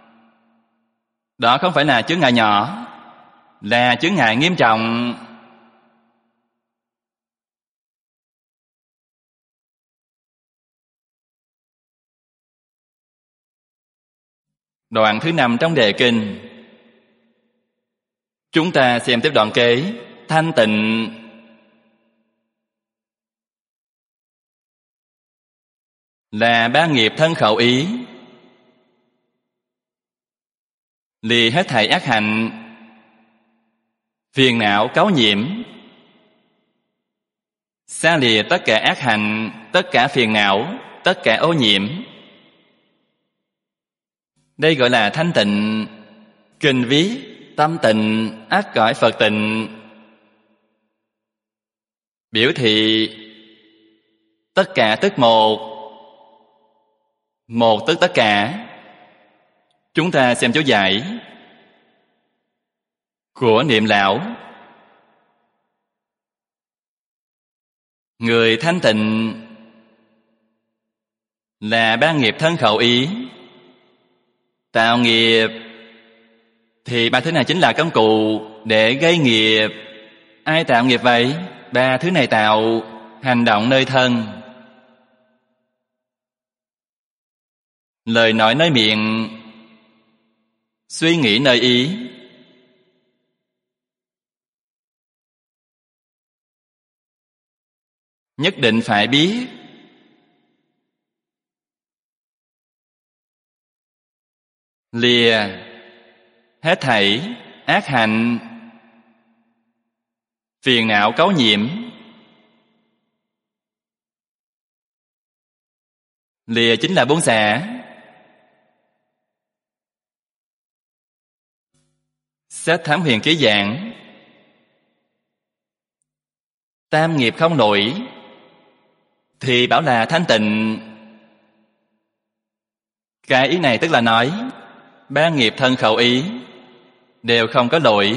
Đó không phải là chướng ngại nhỏ, là chướng ngại nghiêm trọng. Đoạn thứ 5 trong đề kinh, chúng ta xem tiếp đoạn kế. Thanh tịnh là ba nghiệp thân khẩu ý, lìa hết thảy ác hạnh, phiền não cáu nhiễm. Xa lìa tất cả ác hạnh, tất cả phiền não, tất cả ô nhiễm. Đây gọi là thanh tịnh. Kinh viết tâm tịnh ắt cõi Phật tịnh, biểu thị tất cả tức một, một tức tất cả. Chúng ta xem chú giải của Niệm Lão. Người thanh tịnh là ba nghiệp thân khẩu ý. Tạo nghiệp thì ba thứ này chính là công cụ để gây nghiệp. Ai tạo nghiệp vậy? Ba thứ này tạo. Hành động nơi thân, lời nói nơi miệng, suy nghĩ nơi ý. nhất định phải biết. Lìa hết thảy ác hạnh, phiền não cấu nhiễm. Lìa chính là buông xả. Sách Thám Huyền Ký giảng tam nghiệp không nổi thì bảo là thanh tịnh. Cái ý này tức là nói ba nghiệp thân khẩu ý đều không có lỗi.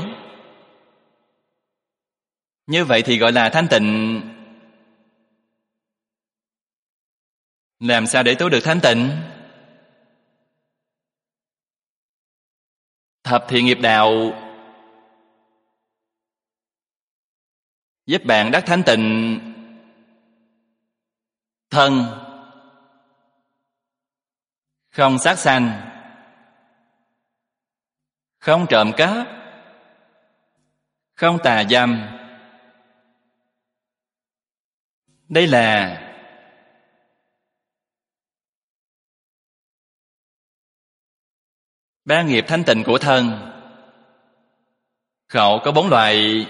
Như vậy thì gọi là thanh tịnh. Làm sao để tu được thanh tịnh? Thập thiện nghiệp đạo giúp bạn đắc thanh tịnh. Thân không sát sanh, không trộm cắp, không tà dâm. Đây là ba nghiệp thanh tịnh của thân. Khẩu có 4 loại.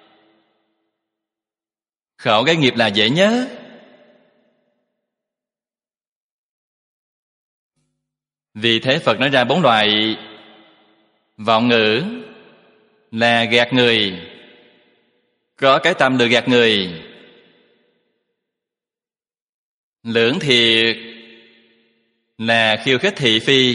Khẩu cái nghiệp là dễ nhớ. Vì thế Phật nói ra 4 loại. Vọng ngữ là gạt người, có cái tâm lừa gạt người. Lưỡng thiệt là khiêu khích thị phi.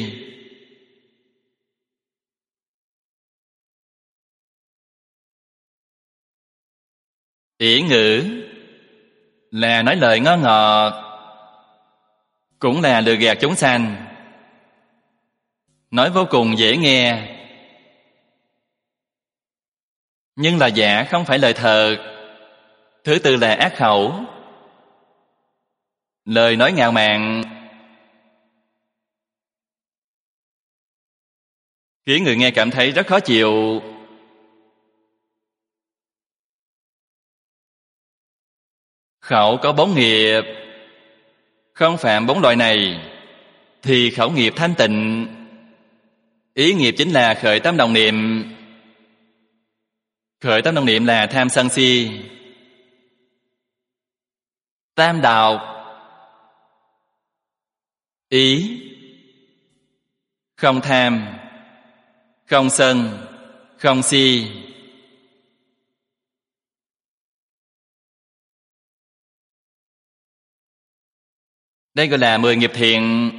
Ỷ ngữ là nói lời ngon ngọt, cũng là lừa gạt chúng sanh, nói vô cùng dễ nghe, nhưng là giả, không phải lời thật. Thứ tư là ác khẩu, lời nói ngạo mạn, khiến người nghe cảm thấy rất khó chịu. Khẩu có 4 nghiệp, không phạm 4 loại này thì khẩu nghiệp thanh tịnh. Ý nghiệp chính là khởi tâm đồng niệm. Khởi tâm đồng niệm là tham sân si. Tam độc, ý không tham, không sân, không si. Đây gọi là 10 nghiệp thiện.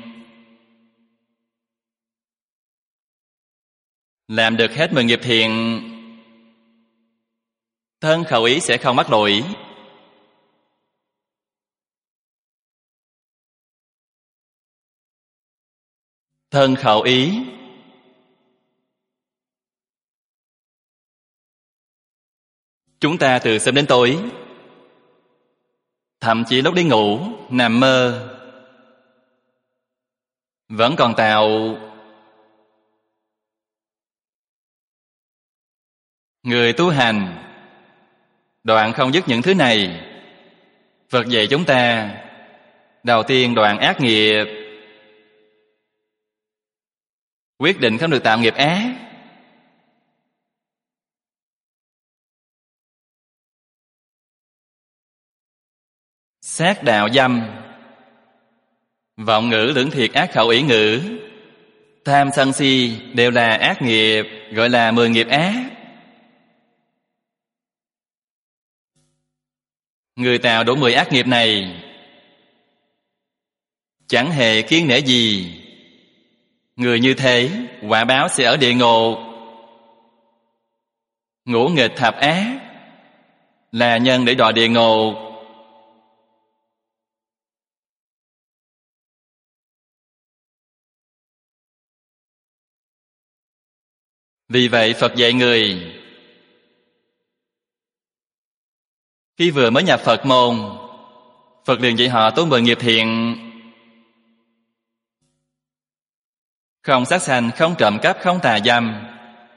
Làm được hết 10 nghiệp thiện, thân khẩu ý sẽ không mắc lỗi. Thân khẩu ý chúng ta từ sớm đến tối, thậm chí lúc đi ngủ, nằm mơ, vẫn còn tạo. Người tu hành đoạn không dứt những thứ này. Phật dạy chúng ta đầu tiên đoạn ác nghiệp, quyết định không được tạo nghiệp ác. Sát đạo dâm, vọng ngữ lưỡng thiệt ác khẩu ý ngữ, tham sân si đều là ác nghiệp, gọi là 10 nghiệp ác. Người tạo đủ 10 ác nghiệp này chẳng hề kiêng nể gì. Người như thế quả báo sẽ ở địa ngục. Ngũ nghịch thập ác là nhân để đọa địa ngục. Vì vậy Phật dạy người khi vừa mới nhập Phật môn, Phật liền dạy họ tu 10 nghiệp thiện. Không sát sanh, không trộm cắp, không tà dâm,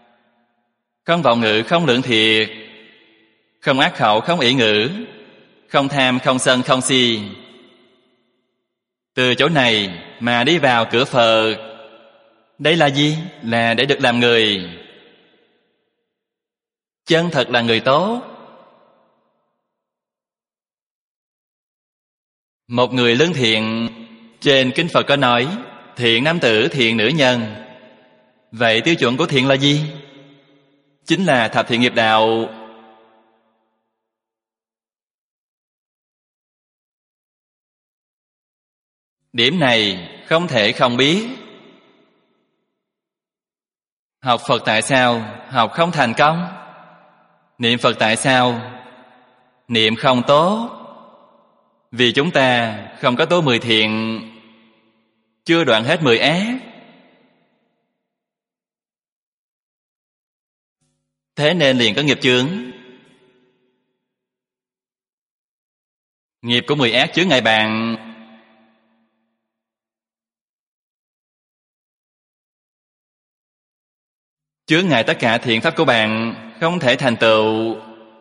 không vọng ngữ, không lưỡng thiệt, không ác khẩu, không ỷ ngữ, không tham, không sân, không si. Từ chỗ này mà đi vào cửa Phật. Đây là gì? Là để được làm người. Chân thật là người tốt. Một người lương thiện, trên kinh Phật có nói thiện nam tử, thiện nữ nhân. Vậy tiêu chuẩn của thiện là gì? Chính là thập thiện nghiệp đạo. Điểm này không thể không biết. Học Phật tại sao học không thành công? Niệm Phật tại sao niệm không tốt? Vì chúng ta không có tố 10 thiện, chưa đoạn hết 10 ác. Thế nên liền có nghiệp chướng. Nghiệp của 10 ác chướng ngại bạn. Chướng ngại tất cả thiện pháp của bạn, không thể thành tựu.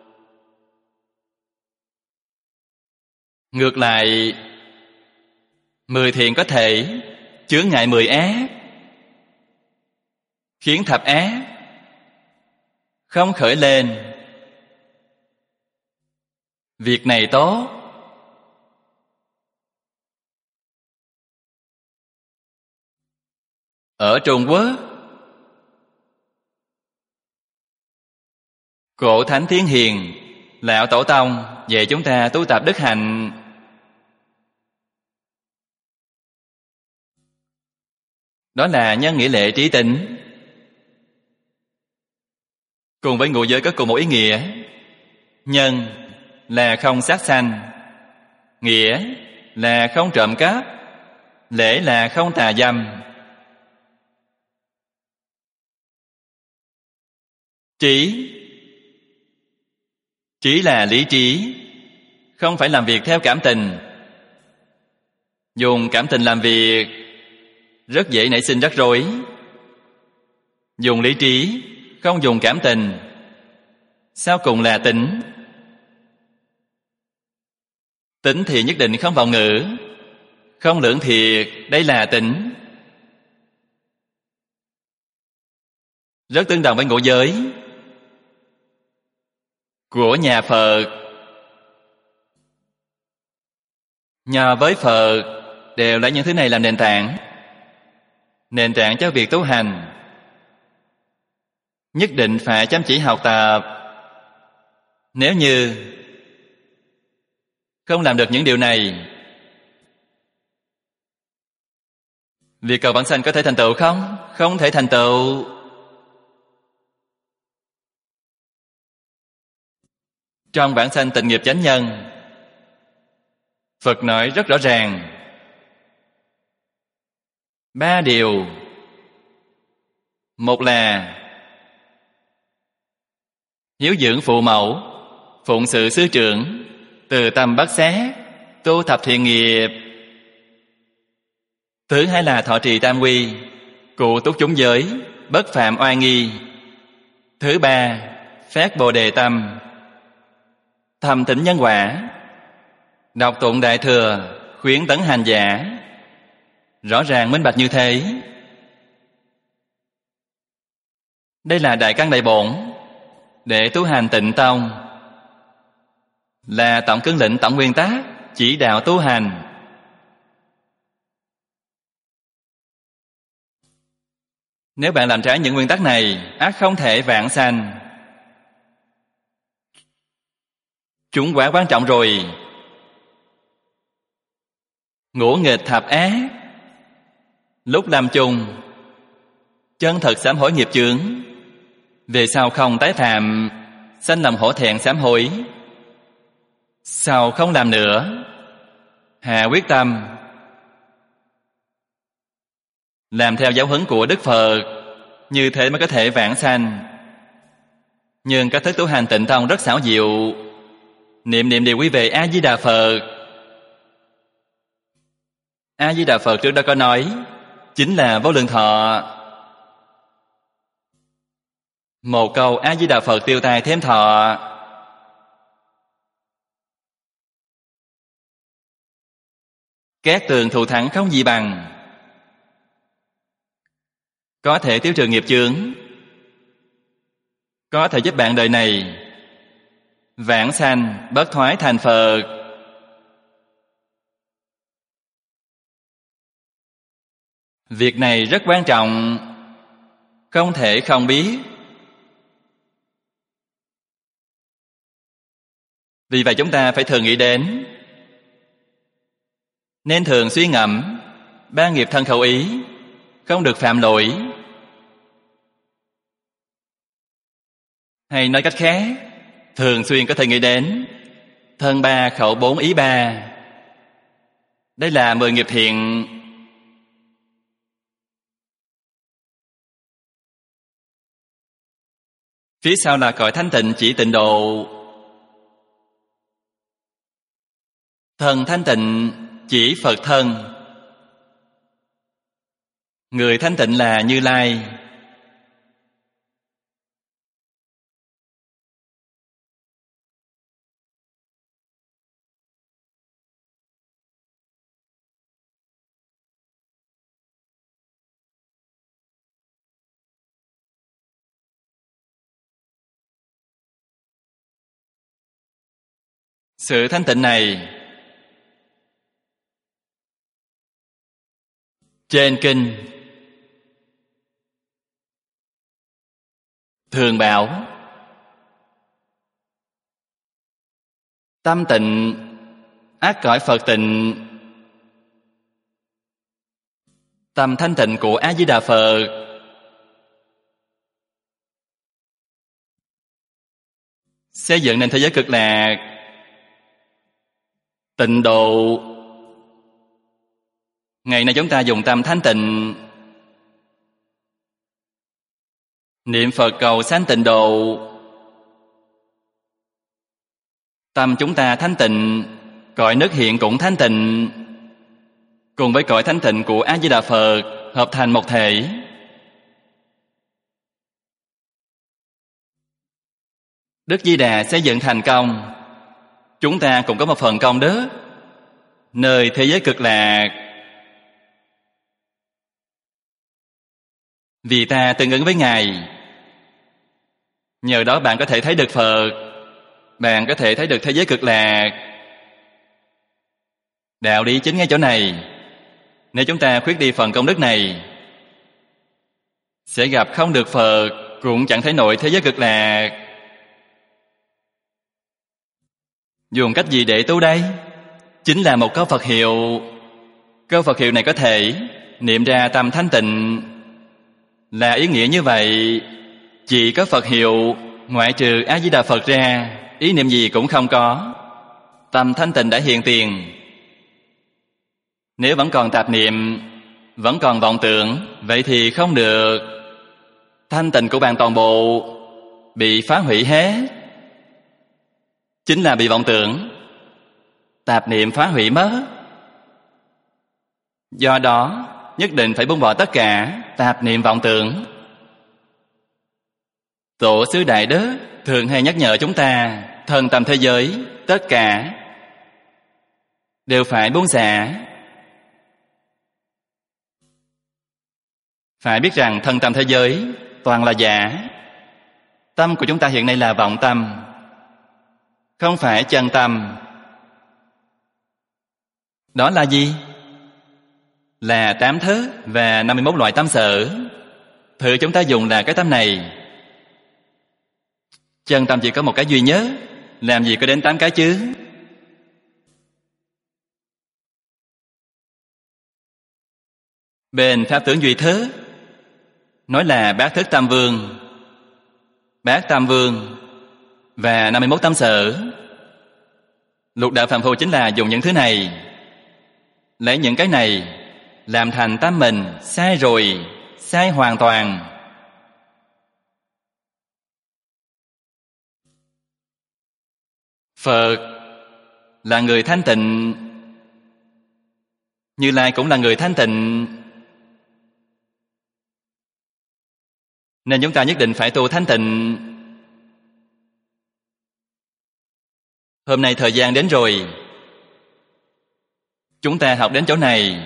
Ngược lại, 10 thiện có thể chướng ngại 10 ác, khiến thập ác không khởi lên. Việc này tốt. Ở Trung Quốc, Cổ Thánh Thiên Hiền, Lão Tổ Tông dạy chúng ta tu tập đức hạnh. Đó là nhân nghĩa lệ trí tính. Cùng với ngũ giới có cùng một ý nghĩa. Nhân là không sát sanh, nghĩa là không trộm cắp, lễ là không tà dâm. Trí là lý trí, không phải làm việc theo cảm tình. Dùng cảm tình làm việc rất dễ nảy sinh rắc rối. Dùng lý trí, không dùng cảm tình, sau cùng là tính. Tính thì nhất định không vào ngữ, không lưỡng thiệt, đây là tính. Rất tương đồng với ngũ giới của nhà Phật. Nhờ với Phật đều lấy những thứ này làm nền tảng. Nền tảng cho việc tu hành. Nhất định phải chăm chỉ học tập. Nếu như không làm được những điều này, việc cầu vãng sanh có thể thành tựu không? Không thể thành tựu. Trong Vãng Sanh Tịnh Nghiệp Chánh Nhân, Phật nói rất rõ ràng 3 điều. Một là hiếu dưỡng phụ mẫu, phụng sự sư trưởng, từ tâm bất sát, tu thập thiện nghiệp. Thứ hai là thọ trì tam quy, cụ túc chúng giới, bất phạm oai nghi. Thứ ba, phát bồ đề tâm, thầm tĩnh nhân quả, đọc tụng đại thừa, khuyến tấn hành giả. Rõ ràng minh bạch như thế. Đây là đại căn đại bổn để tu hành Tịnh Tông, là tổng cương lĩnh, tổng nguyên tắc chỉ đạo tu hành. Nếu bạn làm trái những nguyên tắc này, ắt không thể vãng sanh. Chúng quá quan trọng rồi. Ngũ nghịch thập ác, lúc làm chung chân thật sám hối nghiệp chướng, về sau không tái phạm, sanh lòng hổ thẹn sám hối. Sau không làm nữa, hạ quyết tâm làm theo giáo huấn của Đức Phật, như thế mới có thể vãng sanh. Nhưng cách thức tu hành Tịnh Tông rất xảo diệu. Niệm đều quy về A Di Đà Phật. A Di Đà Phật trước đó có nói chính là vô lượng thọ. Một câu A Di Đà Phật tiêu tai thêm thọ. Cát tường thù thắng không gì bằng. Có thể tiêu trừ nghiệp chướng, có thể giúp bạn đời này vãng sanh bất thoái thành Phật. Việc này rất quan trọng, không thể không biết. Vì vậy chúng ta phải thường nghĩ đến, nên thường suy ngẫm ba nghiệp thân khẩu ý, không được phạm lỗi. Hay nói cách khác, thường xuyên có thể nghĩ đến thân ba khẩu bốn ý ba. Đây là 10 nghiệp thiện. Phía sau là cõi thanh tịnh chỉ tịnh độ. Thần thanh tịnh chỉ Phật thân. Người thanh tịnh là Như Lai. Sự thanh tịnh này trên kinh thường bảo tâm tịnh ắt cõi Phật tịnh. Tâm thanh tịnh của A Di Đà Phật xây dựng nên thế giới cực lạc, tịnh độ. Ngày nay chúng ta dùng tâm thanh tịnh niệm Phật cầu sanh tịnh độ. Tâm chúng ta thanh tịnh, cõi nước hiện cũng thanh tịnh, cùng với cõi thanh tịnh của A Di Đà Phật hợp thành một thể. Đức Di Đà xây dựng thành công, chúng ta cũng có một phần công đức nơi thế giới cực lạc. Vì ta tương ứng với Ngài, nhờ đó bạn có thể thấy được Phật, bạn có thể thấy được thế giới cực lạc. Đạo lý chính ngay chỗ này. Nếu chúng ta khuyết đi phần công đức này, sẽ gặp không được Phật, cũng chẳng thấy nổi thế giới cực lạc. Dùng cách gì để tu đây? Chính là một câu Phật hiệu. Câu Phật hiệu này có thể niệm ra tâm thanh tịnh, là ý nghĩa như vậy. Chỉ có Phật hiệu, ngoại trừ A Di Đà Phật ra, ý niệm gì cũng không có. Tâm thanh tịnh đã hiện tiền. Nếu vẫn còn tạp niệm, vẫn còn vọng tưởng, vậy thì không được. Thanh tịnh của bạn toàn bộ bị phá hủy hết. Chính là bị vọng tưởng, tạp niệm phá hủy mất. Do đó nhất định phải buông bỏ tất cả tạp niệm vọng tưởng. Tổ sư Đại Đức thường hay nhắc nhở chúng ta, thân tâm thế giới tất cả đều phải buông xả. Phải biết rằng thân tâm thế giới toàn là giả. Tâm của chúng ta hiện nay là vọng tâm, không phải chân tâm. Đó là gì? Là 8 thức và 51 loại tâm sở. Thử chúng ta dùng là cái tâm này. Chân tâm chỉ có một cái duy nhất, làm gì có đến 8 cái chứ? Bên Pháp tướng duy thức nói là bát thức tam vương, bát tam vương và 51 tâm sở. Lục đạo phàm phu chính là dùng những thứ này, lấy những cái này làm thành tâm mình. Sai rồi, sai hoàn toàn. Phật là người thanh tịnh, Như Lai cũng là người thanh tịnh, nên chúng ta nhất định phải tu thanh tịnh. Hôm nay thời gian đến rồi, Chúng ta học đến chỗ này.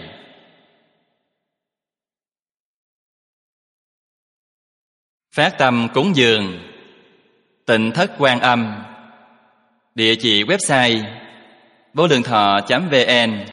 Phát tâm cúng dường Tịnh Thất Quan Âm. Địa chỉ website: vô lượng thọ.vn.